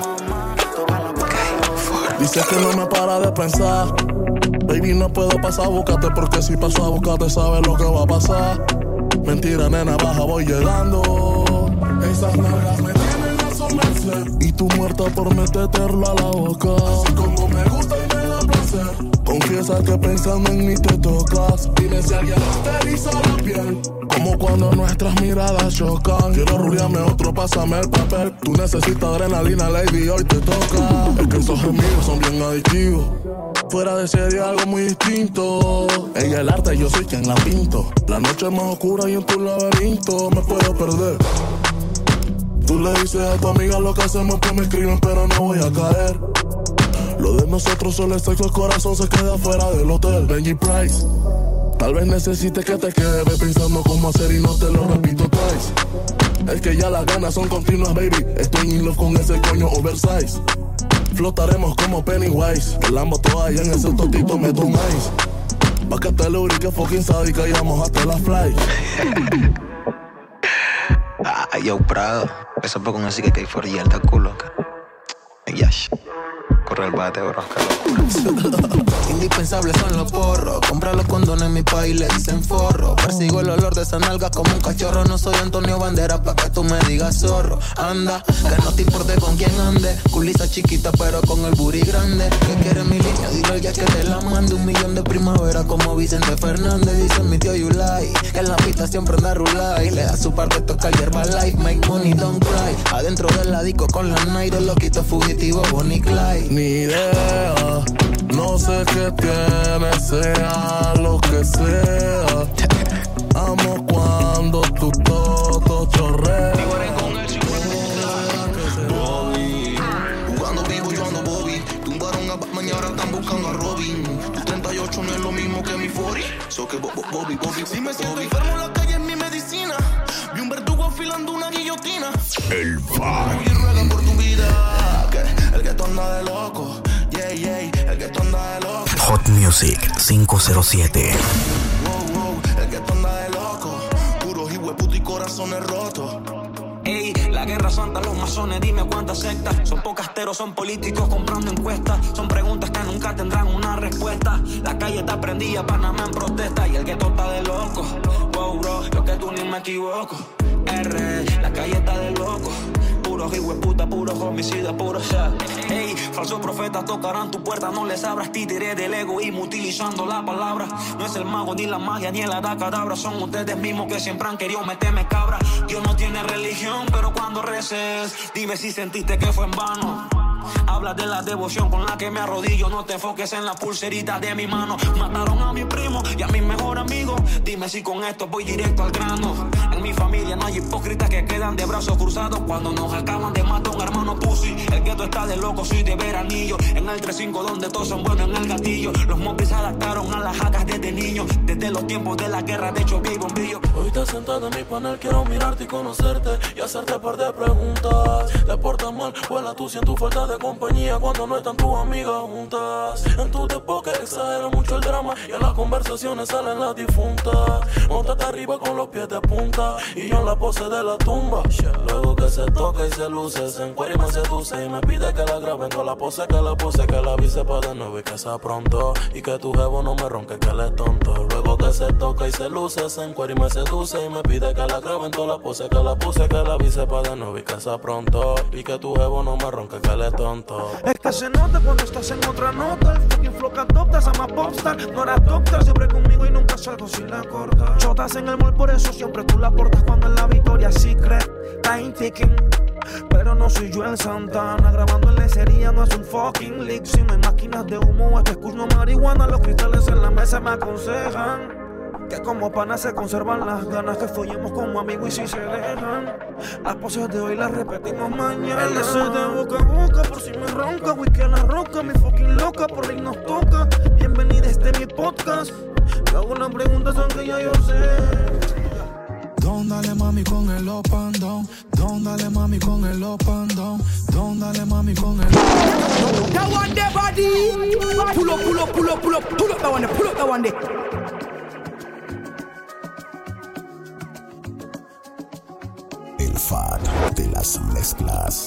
Dices que no me para de pensar. Baby, no puedo pasar a buscarte porque si paso a buscarte sabes lo que va a pasar. Mentira, nena, baja, voy llegando. Esas nalgas me tienen a su merced. Y tú muerta por meterlo a la boca. Así como me gusta y me da placer. Confiesa que pensando en mí te tocas. Dime si alguien te eriza la piel. Como cuando nuestras miradas chocan. Quiero ruliarme otro, pásame el papel. Tú necesitas adrenalina, lady, hoy te toca. Es que esos gemidos son bien adictivos. Fuera de serie algo muy distinto. Ella es el arte, yo soy quien la pinto. La noche es más oscura y en tu laberinto me puedo perder. Tú le dices a tu amiga lo que hacemos que me escriben, pero no voy a caer. Lo de nosotros solo es sexo, el corazón se queda fuera del hotel. Benji Price, tal vez necesites que te quede pensando cómo hacer y no te lo repito twice. Es que ya las ganas son continuas, baby. Estoy in love con ese coño oversize. Flotaremos como Pennywise. El Lambo todavía en ese totito me tomáis. Pa' que te lubrique fucking sádica y vamos hasta la fly. Ah, yo Prado. Eso fue con ese que hay for y el culo. Yash. corre el bate, bro. Qué locura. Indispensables son los porros. Compra los condones en mi país, le dicen forro. Persigo el olor de esa nalga como un cachorro. No soy Antonio Banderas pa' que tú me digas zorro. Anda, que no te importe con quién ande. Culita chiquita pero con el booty grande. ¿Qué quiere mi niña? Dile al ya que te la mande. Un millón de primavera como Vicente Fernández. Dice mi tío Yulai que en la pista siempre anda rulay. Y le da su parte tocar hierba life. Make money, don't cry. Adentro del ladico con la night. El loquito fugitivo Bonnie Clyde. Ni idea, no sé qué tiene, sea lo que sea. Amo cuando tu toto chorrea. Bobby, jugando vivo yo ando Bobby. Tumbaron a Batman y ahora están buscando a Robin. Tu treinta y ocho no es lo mismo que mi cuarenta. So que Bobby, Bobby, Bobby. Si me siento enfermo, la calle es mi medicina. Vi un verdugo afilando una guillotina. El Fad. Y ruega por tu vida, que el gueto anda de loco. Yeah, yeah, el gueto anda de loco. Hot Music cinco cero siete. Wow, wow, el gueto anda de loco. Puros hijueputos y corazones rotos. Ey, la guerra santa, los masones, dime cuántas sectas. Son pocasteros, son políticos comprando encuestas. Son preguntas que nunca tendrán una respuesta. La calle está prendida, Panamá en protesta. Y el gueto está de loco. Wow, bro, yo que tú ni me equivoco. R, la calle está de loco. Puros hijueputa, puros homicidas, puros ya. Ey, falsos profetas tocarán tu puerta. No les abras, títeres del egoísmo utilizando la palabra. No es el mago, ni la magia, ni el adacadabra. Son ustedes mismos que siempre han querido meterme cabra. Dios no tiene religión, pero cuando reces, dime si sentiste que fue en vano. Habla de la devoción con la que me arrodillo. No te enfoques en la pulserita de mi mano. Mataron a mi primo y a mi mejor amigo. Dime si con esto voy directo al grano. En mi familia no hay hipócritas que quedan de brazos cruzados cuando nos acaban de matar un hermano pussy. El gueto está de loco, soy de veranillo. En el tres cinco donde todos son buenos en el gatillo. Los mopis se adaptaron a las jacas desde niño. Desde los tiempos de la guerra, de hecho vi bombillo. Hoy te sentada en mi panel, quiero mirarte y conocerte y hacerte par de preguntas. Te portas mal, vuela tú siento falta de compañía cuando no están tus amigas juntas. En tu deporte exagera mucho el drama y en las conversaciones salen las difuntas. Móntate arriba con los pies de punta y yo en la pose de la tumba. Luego que se toca y se luce, se encuentra y me seduce y me pide que la graben con la pose que la puse, que la avise pa' de nuevo y que sea pronto y que tu jevo no me ronque que él es tonto. Luego que se toca y se luce, se encuentra y me seduce y me pide que la graben con la pose que la puse, que la avise pa' de nuevo y que sea pronto y que tu jevo no me ronque que él es tonto. Es que se nota cuando estás en otra nota. El fucking flow que adoptas a más popstar. No eras doctor, siempre conmigo y nunca salgo sin la corta. Chotas en el mall, por eso siempre tú la portas. Cuando en la victoria secret, time ticking. Pero no soy yo el Santana. Grabando en lecería no es un fucking leak. Si no hay máquinas de humo, este escucho no marihuana. Los cristales en la mesa me aconsejan que como panas se conservan las ganas, que follemos como amigos y si se dejan. Las poses de hoy las repetimos mañana. El deseo de boca a boca por si me ronca. Whisky a la roca, mi fucking loca, por ley nos toca. Bienvenida a este mi podcast. Me hago una pregunta, son que ya yo sé. Dale mami con el up and down. Don't dale mami con el up and down. Don't dale mami con el That one there, body. Pull up, pull up, pull up, pull up, pull up that one there, pull up that one there. El Fad de las mezclas.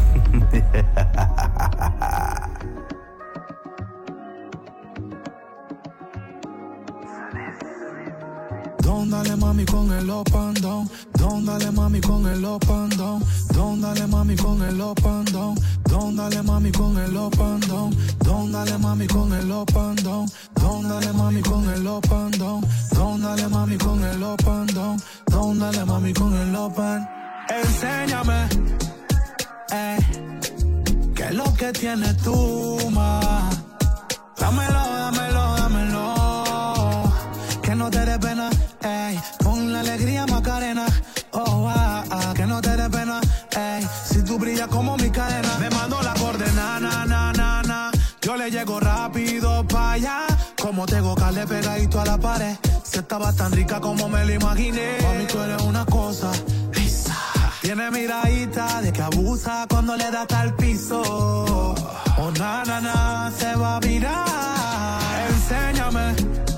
Don't dale mami con el up and down. Don't dale mami con el up and down. Don't dale mami con el up and down. Don't dale mami con el up and down. Don't dale mami con el up and down. Don't dale mami con el up and down. Don't dale mami con el up and down. Don't dale mami con el up and. Enséñame, eh, qué es lo que tienes tú, ma. Dámelo, dámelo, dámelo. Que no te dé pena, ey. Con la alegría Macarena, oh, ah, ah. Que no te dé pena, ey. Si tú brillas como mi cadena. Me mando la coordenada, na, na, na, na. Yo le llego rápido pa' allá. Como tengo carne pegadito a la pared. Si estaba tan rica como me lo imaginé. Mami, tú eres una cosa. Tiene miradita de que abusa cuando le da hasta el piso. Oh, na, na, na, se va a mirar. Enséñame,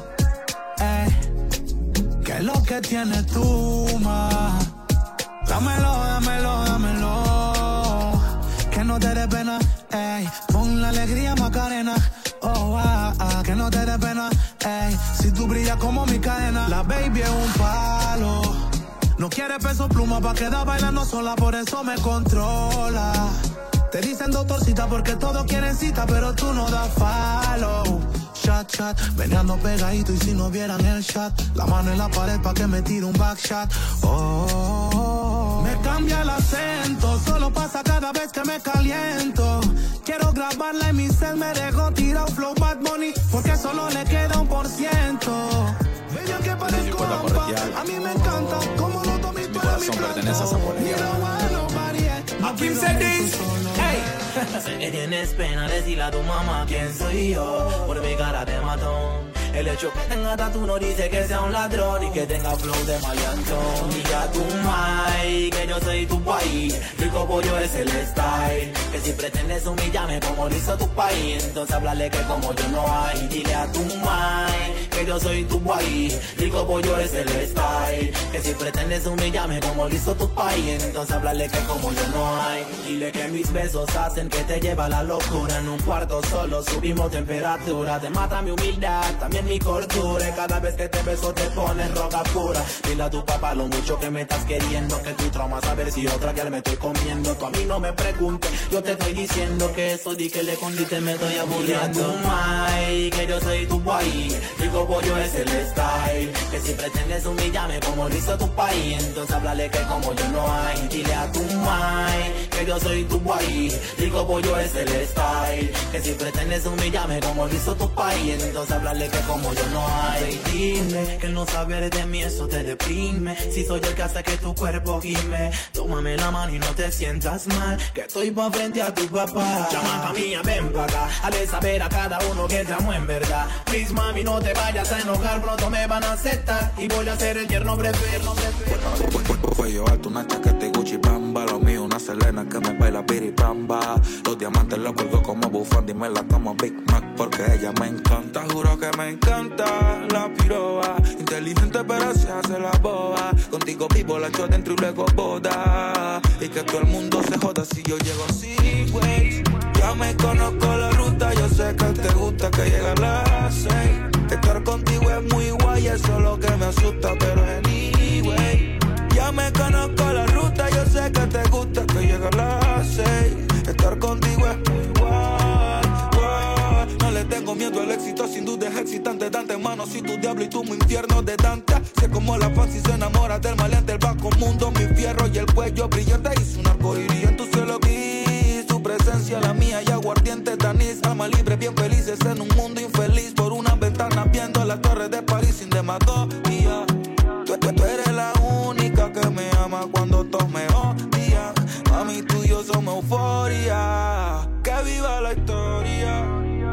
eh, qué es lo que tienes tú, ma. Dámelo, dámelo, dámelo. Que no te dé pena, ey. Pon la alegría baby es un palo. No quiere peso pluma pa' quedar bailando sola, por eso me controla. Te dicen doctorcita porque todos quieren cita, pero tú no das follow. Chat, chat, veneando pegadito y si no vieran el chat, la mano en la pared pa' que me tire un backshot. Oh, oh, oh, me cambia el acento, solo pasa cada vez que me caliento. Quiero grabarla en mi cel, me dejó tirado flow Bad Bunny, porque solo le queda un por ciento. Bella que parezco rampa, a mí me encanta como lo tomo y tú eres mi plato. A Kim said this. Hey. Sé que tienes pena decirle a tu mamá quién soy yo, por mi cara te mató. El hecho que tenga tatu no dice que sea un ladrón y que tenga flow de maleantón. Diga a tu mai que yo soy tu país, rico pollo es el style. Que si pretendes humillarme como lo hizo tu país, entonces háblale que como yo no hay. Dile a tu mai que yo soy tu país, rico pollo es el style. Que si pretendes humillarme como lo hizo tu país, entonces háblale que como yo no hay. Dile que mis besos hacen que te lleva a la locura. En un cuarto solo subimos temperatura. Te mata mi humildad, también mi cordura. Cada vez que te beso te pones roca pura. Dile a tu papá lo mucho que me estás queriendo, que tu trauma saber si otra que me estoy comiendo. Tú a mí no me preguntes, yo te estoy diciendo que eso di que le condiste me estoy aburriendo. Dile a tu mai que yo soy tu país, rico pollo es el style. Que si pretendes humillarme como lo hizo tu país, entonces háblale que como yo no hay. Dile a tu mai que yo soy tu país, rico pollo es el style. Que si pretendes humillarme como lo hizo tu país, entonces háblale que como yo no hay. Y dime que no saber de mí eso te deprime. Si soy el que hace que tu cuerpo gime, tómame la mano y no te sientas mal, que estoy pa' frente a tu papá. Chamaca mía, ven pa' acá, hazle saber a cada uno que te amo en verdad. Please mami, no te vayas a enojar, pronto me van a aceptar y voy a ser el yerno preferido. Voy a llevarte una chaqueta y Gucci Bamba, lo mío una Selena que me baila piripamba. Los diamantes los cuelgo como bufanda y me la como Big Mac porque ella me encanta. Juro que me encanta la piroba, inteligente pero se hace la boba. Contigo vivo la echo dentro y luego boda, y que todo el mundo se joda si yo llego sin güey. Ya me conozco la ruta, yo sé que te gusta que llegue a las seis. Estar contigo es muy guay, eso es lo que me asusta, pero anyway. Ya me conozco la ruta, yo sé que te gusta que llegue a las seis. Estar contigo es muy guay, guay. No le tengo miedo al éxito, sin duda es excitante. De antemano soy tu diablo y tú mi infierno de Dante. Sé como la fan si se enamora del maleante, el bajo mundo, mi fierro y el cuello brillante. Hizo un arcoíris en tu cielo gris, tu presencia la mía y aguardiente tanís. Alma libre, bien felices en un mundo infeliz. Por una ventana viendo las torres de París sin demagogia. Tú, tú, tú eres la única que me ama cuando todos me odian. Mami, tú y yo somos euforia. Que viva la historia.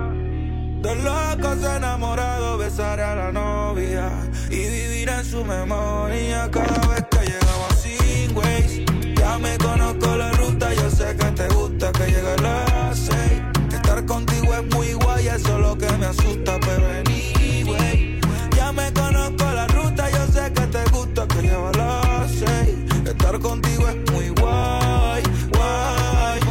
De locos enamorados besar a la novia y vivir en su memoria cada vez que llegamos sin Waze. Ya me conozco la ruta, yo sé que te gusta que llegue a las seis. Estar contigo es muy guay, eso es lo que me asusta, pero anyway. Ya me conozco la ruta, yo sé que te gusta que llegue a las seis. Estar contigo es muy guay, guay.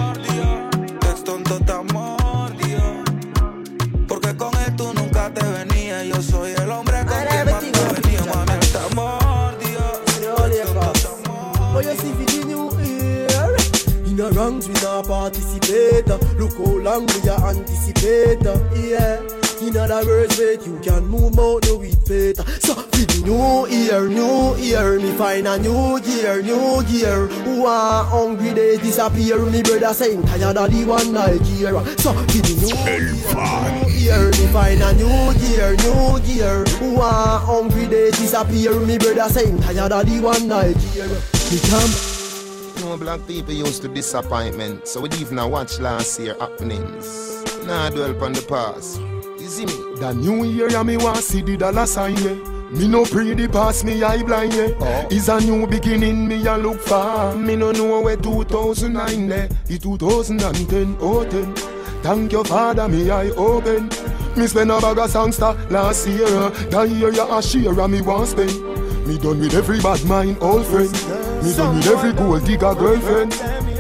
Es tonto te mordió, porque con él tú nunca te venías. Yo soy el hombre con quien más te venía, mami, te mordió. Oh, you see if you new here in the ranks we not participate. Look how long we are anticipate. Yeah, in other words, wait, you can move out the with faith. So for the new year, new year, me find a new gear, new gear. Who are hungry days disappear. Me brother saying tired of the one Nigeria. So for the new year, new year, me find a new gear, new gear. Who are hungry days disappear. Me brother saying tired of the one Nigeria. Me come. No black people used to disappointment, so we even watch last year happenings. Nah, dwell upon the past. You see me? The new year, yeah, me want see the dollar sign, yeah. Me no pray the past, me eye blind, yeah. Oh. It's a new beginning, me a look for. Me no know where two thousand nine, eh. It's two thousand ten, oh ten. Thank you, Father, me eye open. Me spend a bag of songster last year. That year, yeah, a share, and me want spend. Me done with every bad mind, old friend. Me done with every gold digger girlfriend.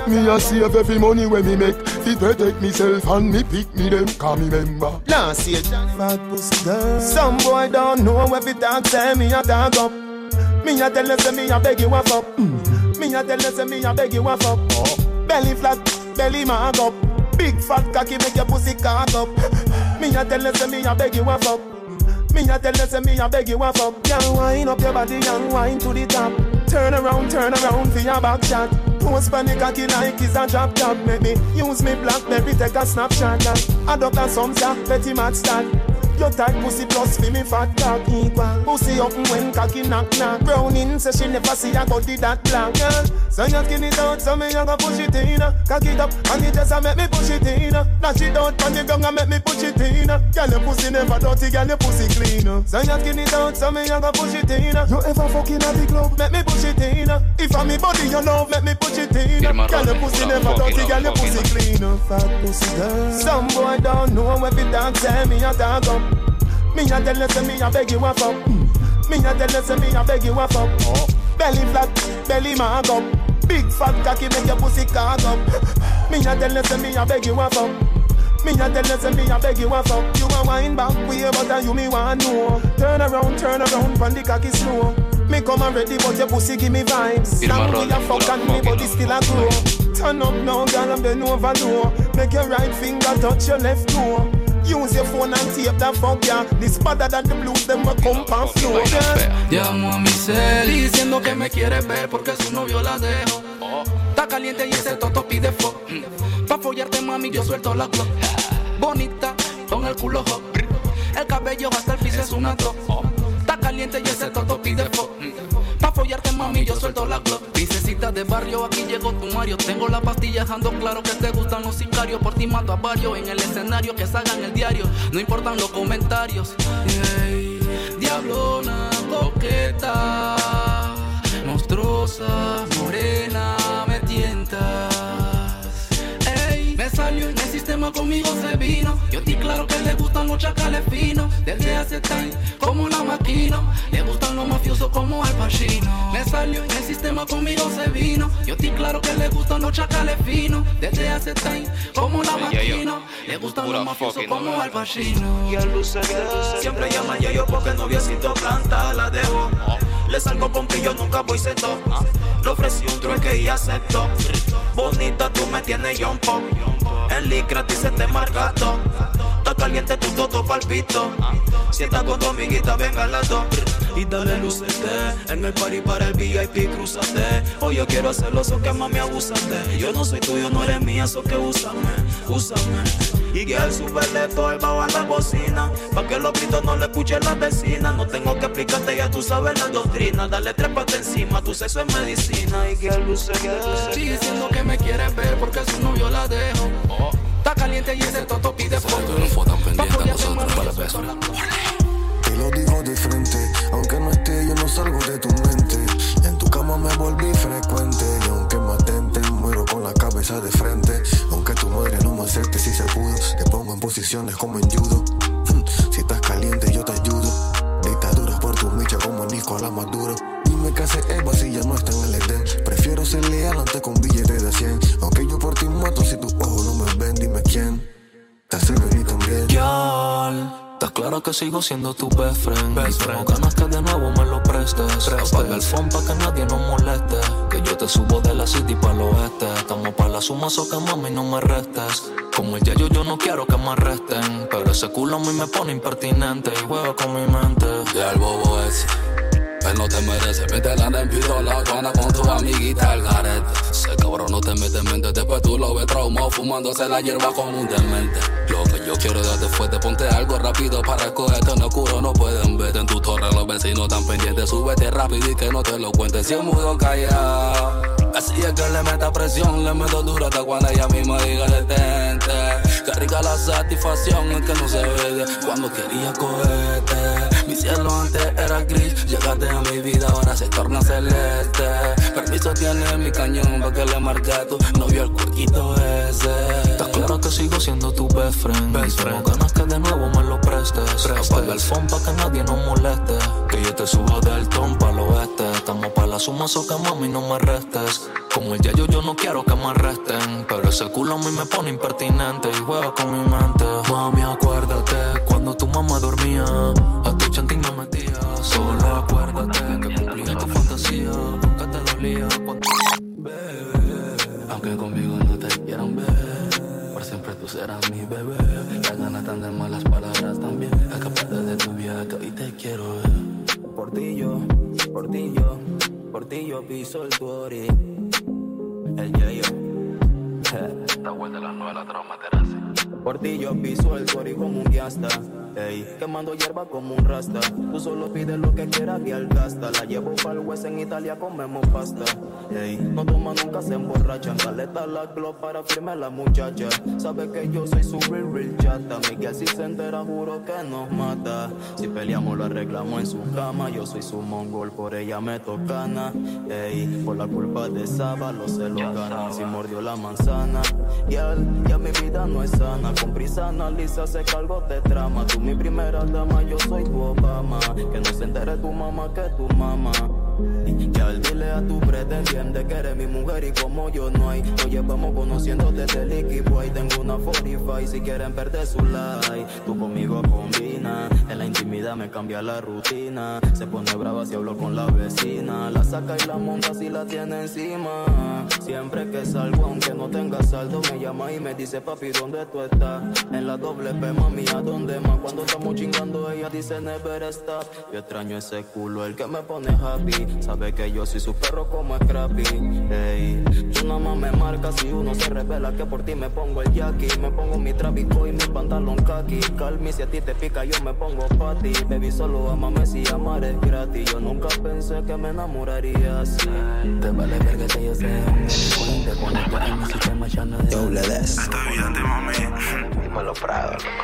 Me a save every money when me make. It protect myself and me pick me them. Call me member. Last year, fat pussy girl. Some boy don't know if it talk, say me a talk up. Me a tell you say me a beg you a fuck. Mm. Me a tell you say me a beg you a fuck. Oh. Belly flat, belly mark up. Big fat cocky make your pussy cock up. Me a tell you say me a beg you a fuck. Me a tell you say me a beg you a fuck. Young wine up your body, young wine to the top. Turn around, turn around for your back shot. Post panic cocky like it's a drop top. Make me use me Blackberry, take a snapshot. I duck a some sa, petty match that. Your tight pussy plus for me fat cock equal. Pussy up when cocky knock knock. Browning say she never see a body that black girl. So you skin it out, so me you go push it in. Cock it up and it just a make me push it in. Dash it out on the ground and make me push it in. Girl your pussy never dirty, girl your pussy clean. So you skin it out, so me you go push it in. You ever fucking at the club, make me push it in. If I'm me body you love, make me push it in. Girl your pussy never dirty, girl your pussy clean. Fat pussy girl. Some boy don't know if it dance, say me a talk up. Me a tell you say me a beg you a fuck. Mm. Me a tell you say me a beg you a fuck. Oh. Belly flat, belly mark up. Big fat cocky make your pussy cock up. Me a tell you say me a beg you a fuck. Me a tell you say me a beg you a fuck. You a wine back way but you me want know. Turn around, turn around, pan the cocky slow. Me come already but your pussy give me vibes. Now we a fuck and me body still a grow. Turn up now girl and bend over low. Make your right finger touch your left toe. Use your phone and tape that fuck ya. This better than the blues, them will come and flow. Llamo a mi cel diciendo que me quiere ver porque su novio la dejó. Está caliente y ese toto pide fo. Pa' follarte mami yo suelto la glock. Bonita con el culo hot. El cabello hasta el piso es una top. Está caliente y ese toto pide fo. Pa' follarte mami yo suelto la glock. Princesita de barrio, aquí llegó tu Mario. Tengo la pastilla, ando claro que te gustan los sicarios. Por ti mato a varios en el escenario que salgan el diario. No importan los comentarios. Hey, diablona, coqueta, monstruosa, morena, me tientas. Ey, me salió en el sistema, conmigo se vino. Yo estoy claro que le gustan los chacales finos. Desde hace time, como la maquino. Le gustan los mafiosos como Al Pacino. Me salió en el sistema, conmigo se vino. Yo estoy claro que le gustan los chacales finos. Desde hace time, como la maquino. Le gustan los mafiosos como Al Pacino. Y al lucer siempre llama a yo porque el noviecito canta, la dejo. Le salgo con que yo nunca voy seto. Le ofrecí un trueque y acepto. Bonita, tú me tienes John Pop. En licra a ti se te marca todo. Está caliente tu toto palpito. Si estás con tu amiguita, venga las dos. Y dale lucete. En el party para el V I P, cruzate. Hoy yo quiero hacerlo, eso que mami abúsate. Yo no soy tuyo, no eres mía, eso que úsame, úsame. Y que al subirle todo el bajo a la bocina. Pa' que los gritos no le escuchen las vecinas. No tengo que explicarte, ya tú sabes la doctrina. Dale trépate encima, tu sexo es medicina. Y que al lucete. Sigue diciendo que me quiere ver porque su novio la dejó. Está caliente y ese toto pide fuego. No fue tan pendiente a nosotros para beso. Te lo digo de frente, aunque no esté yo no salgo de tu mente. En tu cama me volví frecuente y aunque me atenten muero con la cabeza de frente. Aunque tu madre no me acepte si se pudo, te pongo en posiciones como en judo. Si estás caliente yo te ayudo. Dictadura por tu micha como Nicolás Maduro. Dime qué hace Eva si ya no está en el Edén. Prefiero ser leal antes con billetes de cien. Aunque yo por ti mato si tus ojos no me ven, dime quién. Te hace venir también. Girl, está claro que sigo siendo tu best friend. Best y tengo ganas que de nuevo me lo prestes. Apaga el phone pa' que nadie nos moleste. Que yo te subo de la city pa' el oeste. Estamos pa' la suma, so que mami no me restes. Como el yayo yo no quiero que me arresten. Pero ese culo a mí me pone impertinente y juega con mi mente. Ya el bobo ese, él no te merece. Métela en pistola, gana con tu amiguita el garete. Ese cabrón no te mete en mente. Después tú lo ves traumado fumándose la hierba como un demente. Lo que yo quiero darte fuerte, ponte algo rápido para escogerte en lo oscuro. No pueden verte en tu torre, los vecinos tan pendientes. Súbete rápido y que no te lo cuentes. Si es mudo callado, así es que le meta presión. Le meto duro hasta cuando ella misma diga detente. Que rica la satisfacción es que no se ve cuando quería cogerte. Mi cielo antes era gris, llegaste a mi vida, ahora se torna celeste. Permiso tiene mi cañón pa' que le marque a tu novio el cuerquito ese. Está claro que sigo siendo tu best friend. Best y tengo ganas que de nuevo me lo prestes. Apaga el phone pa' que nadie nos moleste. Que yo te subo del ton pa' el oeste. Estamos pa' la suma, so que mami no me restes. Como el yayo yo no quiero que me arresten, pero ese culo a mí me pone impertinente y juega con mi mente. Mami, acuérdate cuando tu mamá dormía, a tu chantín me metía. Solo acuérdate que cumplía tu fantasía, nunca te dolía cuando... Bebé, aunque conmigo no te quieran ver, por siempre tú serás mi bebé. Las ganas tan de malas palabras también, escaparte de tu vida que hoy te quiero ver. Por ti yo, por ti yo, por ti yo piso el tuori. El yayo, la vuelta de las nueve, la trama terrace. Por ti yo piso el tuori como un guiasta. Ey, quemando hierba como un rasta. Tú solo pides lo que quieras y al gasta. La llevo pa'l West, en Italia comemos pasta. Ey, no toma nunca, se emborrachan. Caleta la glow para firme la muchacha. Sabe que yo soy su real, real chata. Miguel si se entera juro que nos mata. Si peleamos lo arreglamos en su cama. Yo soy su mongol, por ella me tocana. Ey, por la culpa de Saba los celos ganan. Si mordió la manzana. Y al, ya mi vida no es sana. Con prisa analiza, se cargo de trama. Tú mi primera dama, yo soy tu Obama. Que no se entere tu mamá que tu mamá. Y al dile a tu pretendiente que eres mi mujer y como yo no hay. Nos llevamos conociendo desde el Licky Boy. Tengo una cuarenta y cinco si quieren perder su like. Tú conmigo combina, en la intimidad me cambia la rutina. Se pone brava si hablo con la vecina. La saca y la monta si la tiene encima. Siempre que salgo aunque no tenga saldo, me llama y me dice papi ¿dónde tú estás? En la doble P mami ¿a dónde más? Cuando estamos chingando ella dice never stop. Yo extraño ese culo, el que me pone happy. Sabe que yo soy su perro como Scrappy. Ey, tú nada más me marcas si uno se revela que por ti me pongo el jackie. Me pongo mi trabico y mi pantalón khaki. Calmi, si a ti te pica yo me pongo pa' ti. Baby solo amame si amar es gratis. Yo nunca pensé que me enamoraría así. Te vale verga que yo sea un te conecto en mi sistema ya no de doble des. Está bien de mami. Me lo prago, loco.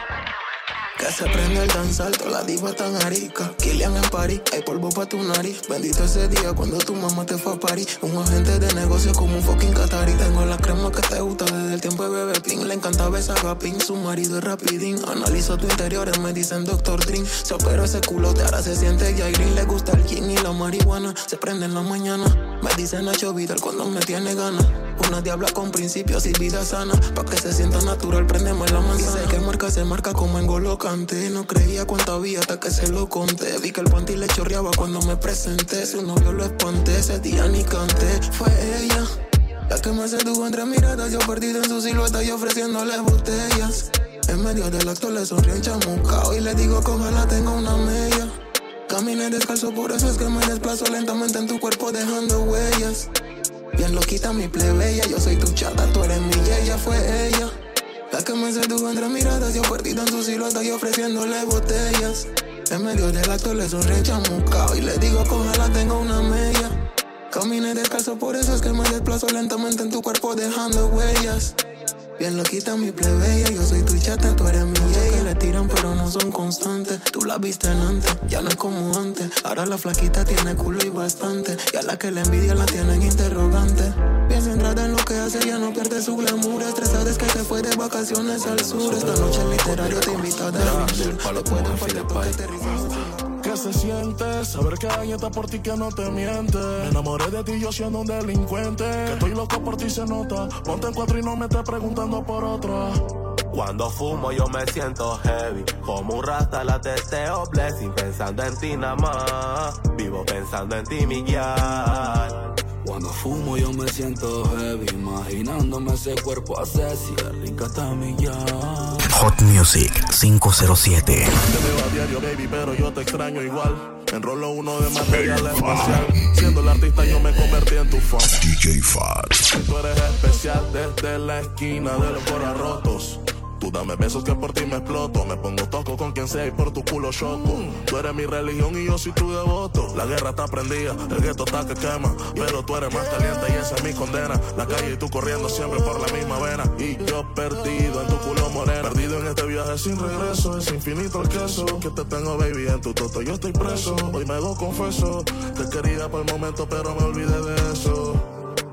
Que se prende el danzar, toda la diva tan arica. Kilian en París, hay polvo pa' tu nariz. Bendito ese día cuando tu mamá te fue a París. Un agente de negocio como un fucking catarí. Tengo la crema que te gusta desde el tiempo de Bebé Pin. Le encanta besar a Pin, su marido es rapidín. Analizo tu interior, me dicen doctor Dream. Se operó ese culo, te ahora se siente Jairin. Le gusta el gin y la marihuana, se prende en la mañana. Me dicen Nacho Vidal cuando me tiene ganas. Una diabla con principios y vida sana. Pa' que se sienta natural, prendemos la manzana. Dice que marca se marca como en Golo Kanté. No creía cuánto había hasta que se lo conté. Vi que el panty le chorreaba cuando me presenté. Su novio lo espanté, ese día ni canté. Fue ella la que me sedujo entre miradas. Yo perdido en su silueta y ofreciéndole botellas. En medio del acto le sonrió enchamucao y le digo que ojalá tenga una media. Caminé descalzo, por eso es que me desplazo lentamente en tu cuerpo dejando huellas. Bien loquita mi plebeya, yo soy tu chata, tú eres mi ella, fue ella la que me sedujo entre miradas, yo perdido en su silueta y ofreciéndole botellas. En medio del acto le sonríe chamucao y le digo que ojalá tenga una media. Caminé descalzo, por eso es que me desplazo lentamente en tu cuerpo dejando huellas. Bien loquita mi plebeya, yo soy tu chata, tú eres mi ella. Que le tiran pero no son constantes. Tú la viste en antes, ya no es como antes. Ahora la flaquita tiene culo y bastante. Y a la que le envidia la tienen interrogante. Bien centrada en lo que hace, ya no pierde su glamour. Estresada es que se fue de vacaciones al sur. Esta noche el literario te invita a dar. Después del paqueto que te rizamos. ¿Qué se siente? Saber que alguien está por ti que no te miente. Me enamoré de ti yo siendo un delincuente. Que estoy loco por ti se nota. Ponte en cuatro y no me estés preguntando por otra. Cuando fumo yo me siento heavy. Como un rasta la teteo blessing. Pensando en ti nada más. Vivo pensando en ti mi guiar. Cuando fumo yo me siento heavy. Imaginándome ese cuerpo asesino. Rica está mi guiar. Hot Music cinco cero siete. Te veo a diario, baby, pero yo te extraño igual. Enrolo uno de material espacial. Siendo el artista yo me convertí en tu fan. D J Fat. Tú eres especial desde la esquina de los coras rotos. Tú dame besos que por ti me exploto. Me pongo toco con quien sea y por tu culo choco. Tú eres mi religión y yo soy tu devoto. La guerra está prendida, el gueto está que quema. Pero tú eres más caliente y esa es mi condena. La calle y tú corriendo siempre por la misma vena. Y yo perdido en tu culo morena. Perdido en este viaje sin regreso. Es infinito el queso que te tengo, baby, en tu toto. Yo estoy preso, hoy me lo confieso. Te quería por el momento pero me olvidé de eso.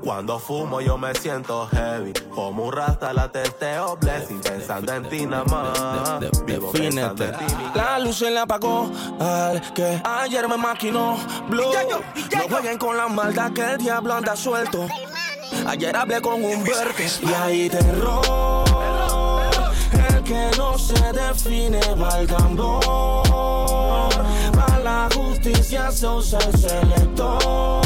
Cuando fumo yo me siento heavy, como un rasta la testeo blessing, pensando en ti nada más. De, de, de, Vivo pensando en ti. La luz se la apagó al que ayer me maquinó Blue. No jueguen con la maldad que el diablo anda suelto. Ayer hablé con Humberto y hay terror. El que no se define va al tambor. Para la justicia se usa el selector.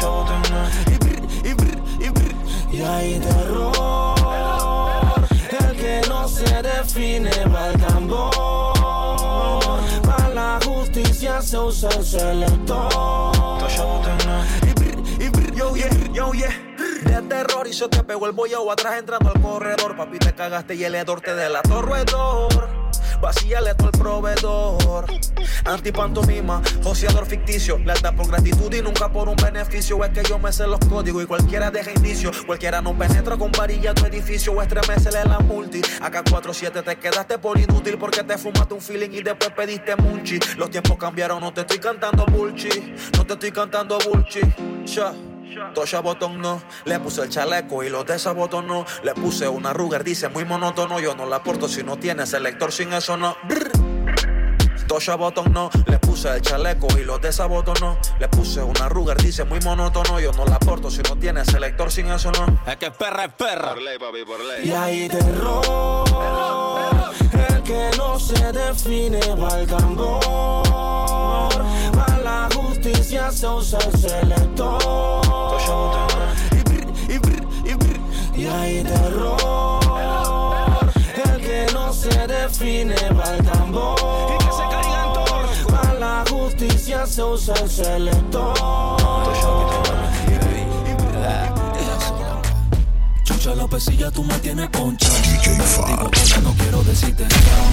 Y hay terror. El que no se define va al tambor. Para la justicia se usa el selector. Yo yeah, yo yeah. De terror y se te pegó el bollao atrás entrando al corredor. Papi, te cagaste y el hedor te delató roedor. Vacíale todo el proveedor. Antipantomima, joseador ficticio. Lealtad por gratitud y nunca por un beneficio. Es que yo me sé los códigos y cualquiera deja indicio. Cualquiera no penetra con varilla tu edificio. O estremecele la multi. Acá cuatro siete te quedaste por inútil porque te fumaste un feeling y después pediste munchi. Los tiempos cambiaron, no te estoy cantando bullshit. No te estoy cantando bullshit. Ya. Tosha Botón no, le puse el chaleco y lo desabotonó. Le puse una Ruger, dice muy monótono. Yo no la aporto si no tiene selector, sin eso no. Brr. Tosha Botón no, le puse el chaleco y lo desabotonó. Le puse una Ruger, dice muy monótono. Yo no la aporto si no tiene selector, sin eso no. Es que perra es perra. Por ley, papi, por ley. Y hay terror. El que no se define va al tambor. Para la justicia se usa el selector. Y hay terror. El que no se define va al tambor. Para la justicia se usa el selector. Chucha Lópezilla, tú me tienes poncha. D J Fox. No quiero decirte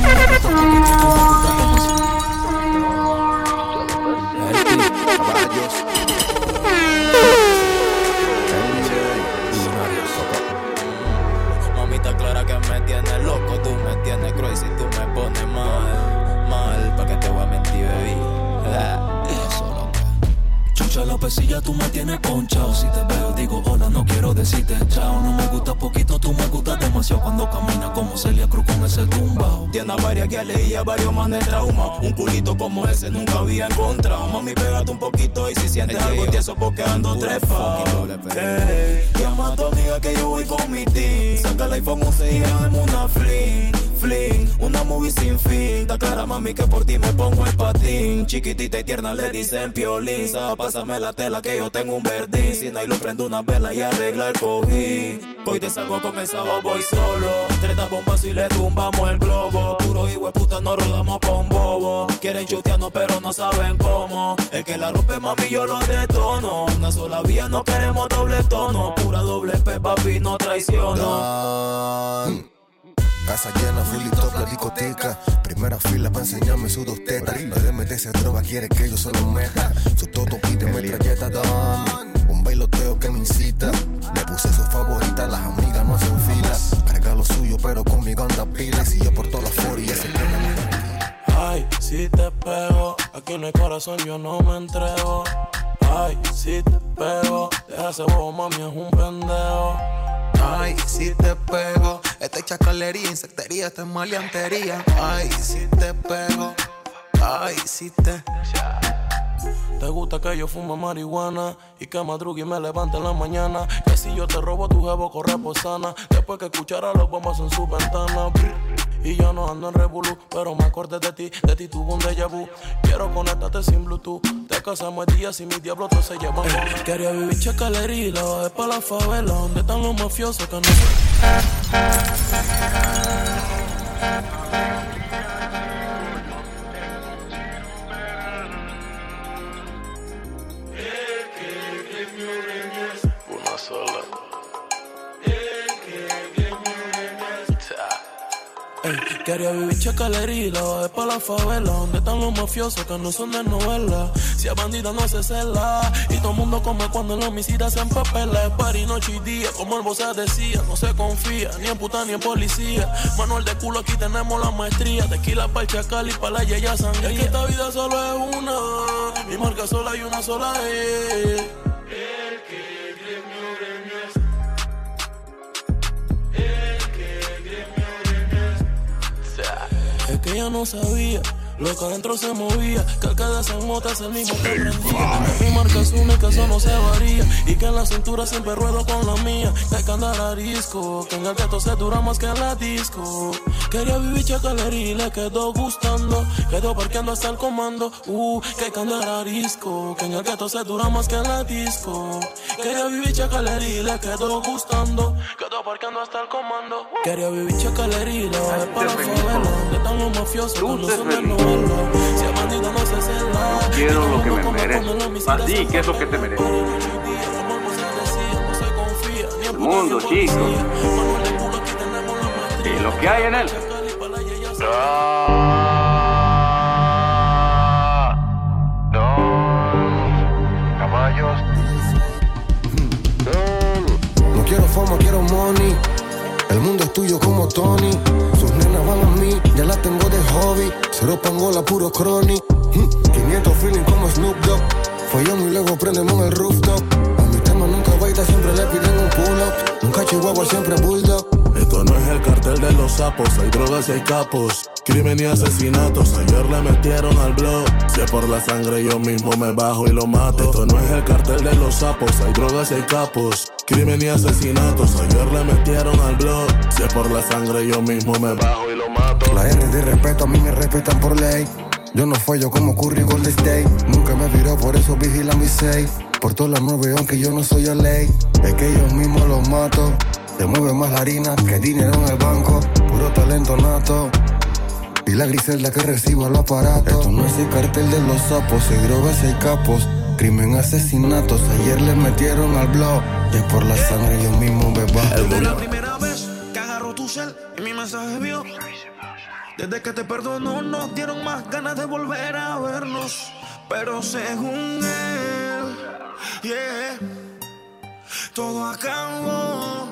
mamita clara que me tienes loco, tú me tienes crazy, tú me pones mal, mal, pa' que te voy a mentir, baby. Eso loca. Chucha Lópezilla, tú me tienes ponchao. Si te veo digo hola, no quiero decirte chao. No me gusta poquito, tú me gustas demasiado. Cuando camina como Celia Cruz con ese tumbao. Tiene a varias que leía varios más de trauma. Un culito como ese nunca había encontrado. Mami, pégate un poquito y si sientes algo tieso porque ando trepao. Hey, llama a tu amiga que yo voy con mi team. Saca el iPhone once y dame una fling, fling, una movie sin fin. Da clara mami que por ti me pongo el patín. Chiquitita y tierna le dicen pioliza. Pásame la tela que yo tengo un verdín. Si no hay luz prendo una vela y arregla el cojín. Hoy te salgo con esa voy solo. Treta bombas y le tumbamos el globo. Puro hijo de puta no rodamos con bobo. Quieren chutearnos pero no saben cómo. El que la rompe mami yo lo detono. Una sola vía no queremos doble tono. Pura doble P papi no traiciono. Casa llena, full y top, la discoteca. Primera fila pa' enseñarme sus dos tetas. No de meterse a droga, quiere que yo se lo meta. Su toto pide metralleta, don. Un bailoteo que me incita. Le puse su favorita, las amigas no hacen filas. Carga lo suyo, pero conmigo anda pilas. Y yo por todas las forillas se queda. Ay, si te pego, aquí en el corazón yo no me entrego. Ay, si te pego, deja ese bobo, mami, es un pendejo. Ay, si te pego, esta es chacalería, insectería, esta es maleantería. Ay, si te pego, ay, si te... Te gusta que yo fume marihuana y que madrugue y me levante en la mañana. Que si yo te robo tu jevo corre por sana. Después que escuchara los bombas en su ventana. Y yo no ando en revolú, pero me acordé de ti, de ti tuve un déjà vu. Quiero conectarte sin Bluetooth. Te casamos el día si mis diablos todos se llevan con él. Quería vivir chacalería y la bajé pa' la favela. Donde están los mafiosos que no sé. Una sola. Ey, quería vivir chacalería y la bajé pa' la favela. Donde están los mafiosos que no son de novela. Si a bandida no se cela. Y todo el mundo come cuando en los homicidas se empapela. Es party noche y día, como el bossa decía. No se confía, ni en puta ni en policía. Manuel de culo, aquí tenemos la maestría. Tequila pa'l chacal y pa' la yeya sangría. Es que esta vida solo es una. Mi marca sola y una sola es. El que que ella no sabía lo que adentro se movía, que al quedarse en mota es el mismo que prendía. Mi marca es única, eso no se varía. Y que en la cintura siempre ruedo con la mía. Que hay que andar a disco, que en el gato se dura más que en la disco. Quería vivir chacalería y le quedó gustando. Quedó parqueando hasta el comando. Uh, que hay que andar a disco, que en el gato se dura más que en la disco. Quería vivir chacalería y le quedó gustando. Quedó parqueando hasta el comando. Quería vivir chacalería y le bajé para la favela. Donde están los mafiosos con los no. Si el bandido no se cela, quiero lo que me merezco. Así, ¿qué es lo que te mereces? El mundo, chicos. Y lo que hay en él. Caballos. No quiero fama, quiero money. El mundo es tuyo como Tony. Sus nenas van a mí, ya las tengo de hobby. Cero pangola, puro chronic. quinientos feeling como Snoop Dogg. Follamos y luego prendemos el rooftop. A mi tema nunca baita, siempre le piden un pull-up. Nunca chihuahua, siempre bulldog. Esto no es el cartel de los sapos. Hay drogas y hay capos, crimen y asesinatos. Ayer le metieron al blog. Si es por la sangre yo mismo me bajo y lo mato. Esto no es el cartel de los sapos. Hay drogas y hay capos, crimen y asesinatos. Ayer le metieron al blog. Si es por la sangre yo mismo me bajo y lo mato. La R de respeto, a mí me respetan por ley. Yo no fallo como Curry Golden State. Nunca me viró, por eso vigila mi safe. Por todas las nueve, aunque yo no soy a ley. Es que ellos mismos los mato. Se mueve más la harina que dinero en el banco. Puro talento nato. Y la griselda que recibo al aparato. Esto no es el cartel de los sapos. Hay drogas, hay capos, crimen, asesinatos. Ayer les metieron al blog. Y es por la sangre yo mismo me bajo. Desde la primera vez que agarró tu cel y mi mensaje vio. Desde que te perdonó nos dieron más ganas de volver a vernos. Pero según él, yeah, todo acabó.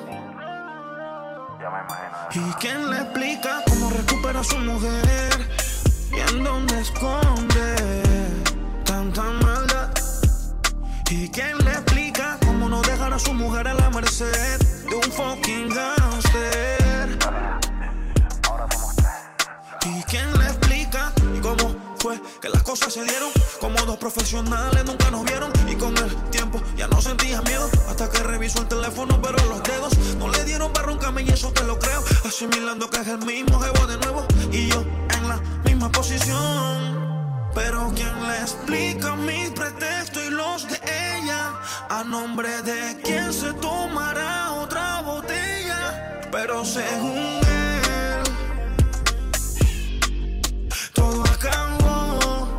¿Y quién le explica cómo recupera a su mujer? ¿Y en dónde esconde tanta maldad? ¿Y quién le explica cómo no dejar a su mujer a la merced de un fucking gangster? ¿Y quién le explica y cómo fue que las cosas se dieron? Como dos profesionales nunca nos vieron y con el tiempo ya no sentías miedo. Hasta que revisó el teléfono pero los dedos no le dieron para roncarme y eso te lo creo. Asimilando que es el mismo jevo de nuevo y yo en la misma posición. Pero ¿quién le explica mis pretextos y los de ella? ¿A nombre de quién se tomará otra botella? Pero según él, todo acabó.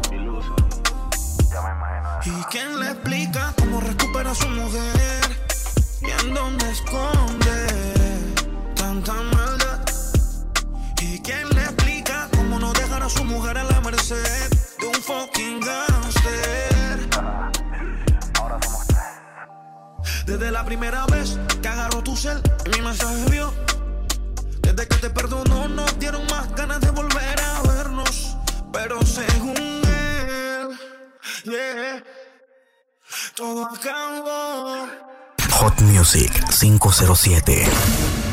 ¿Y quién le explica cómo recupera a su mujer? ¿Y en dónde esconde tanta maldad? ¿Y quién le explica cómo no dejar a su mujer a la merced de un fucking gangster? Desde la primera vez que agarró tu cel y mi mensaje vio. Desde que te perdonó nos dieron más ganas de volver a vernos. Pero según él, yeah, todo acabó. Hot Music cinco cero siete.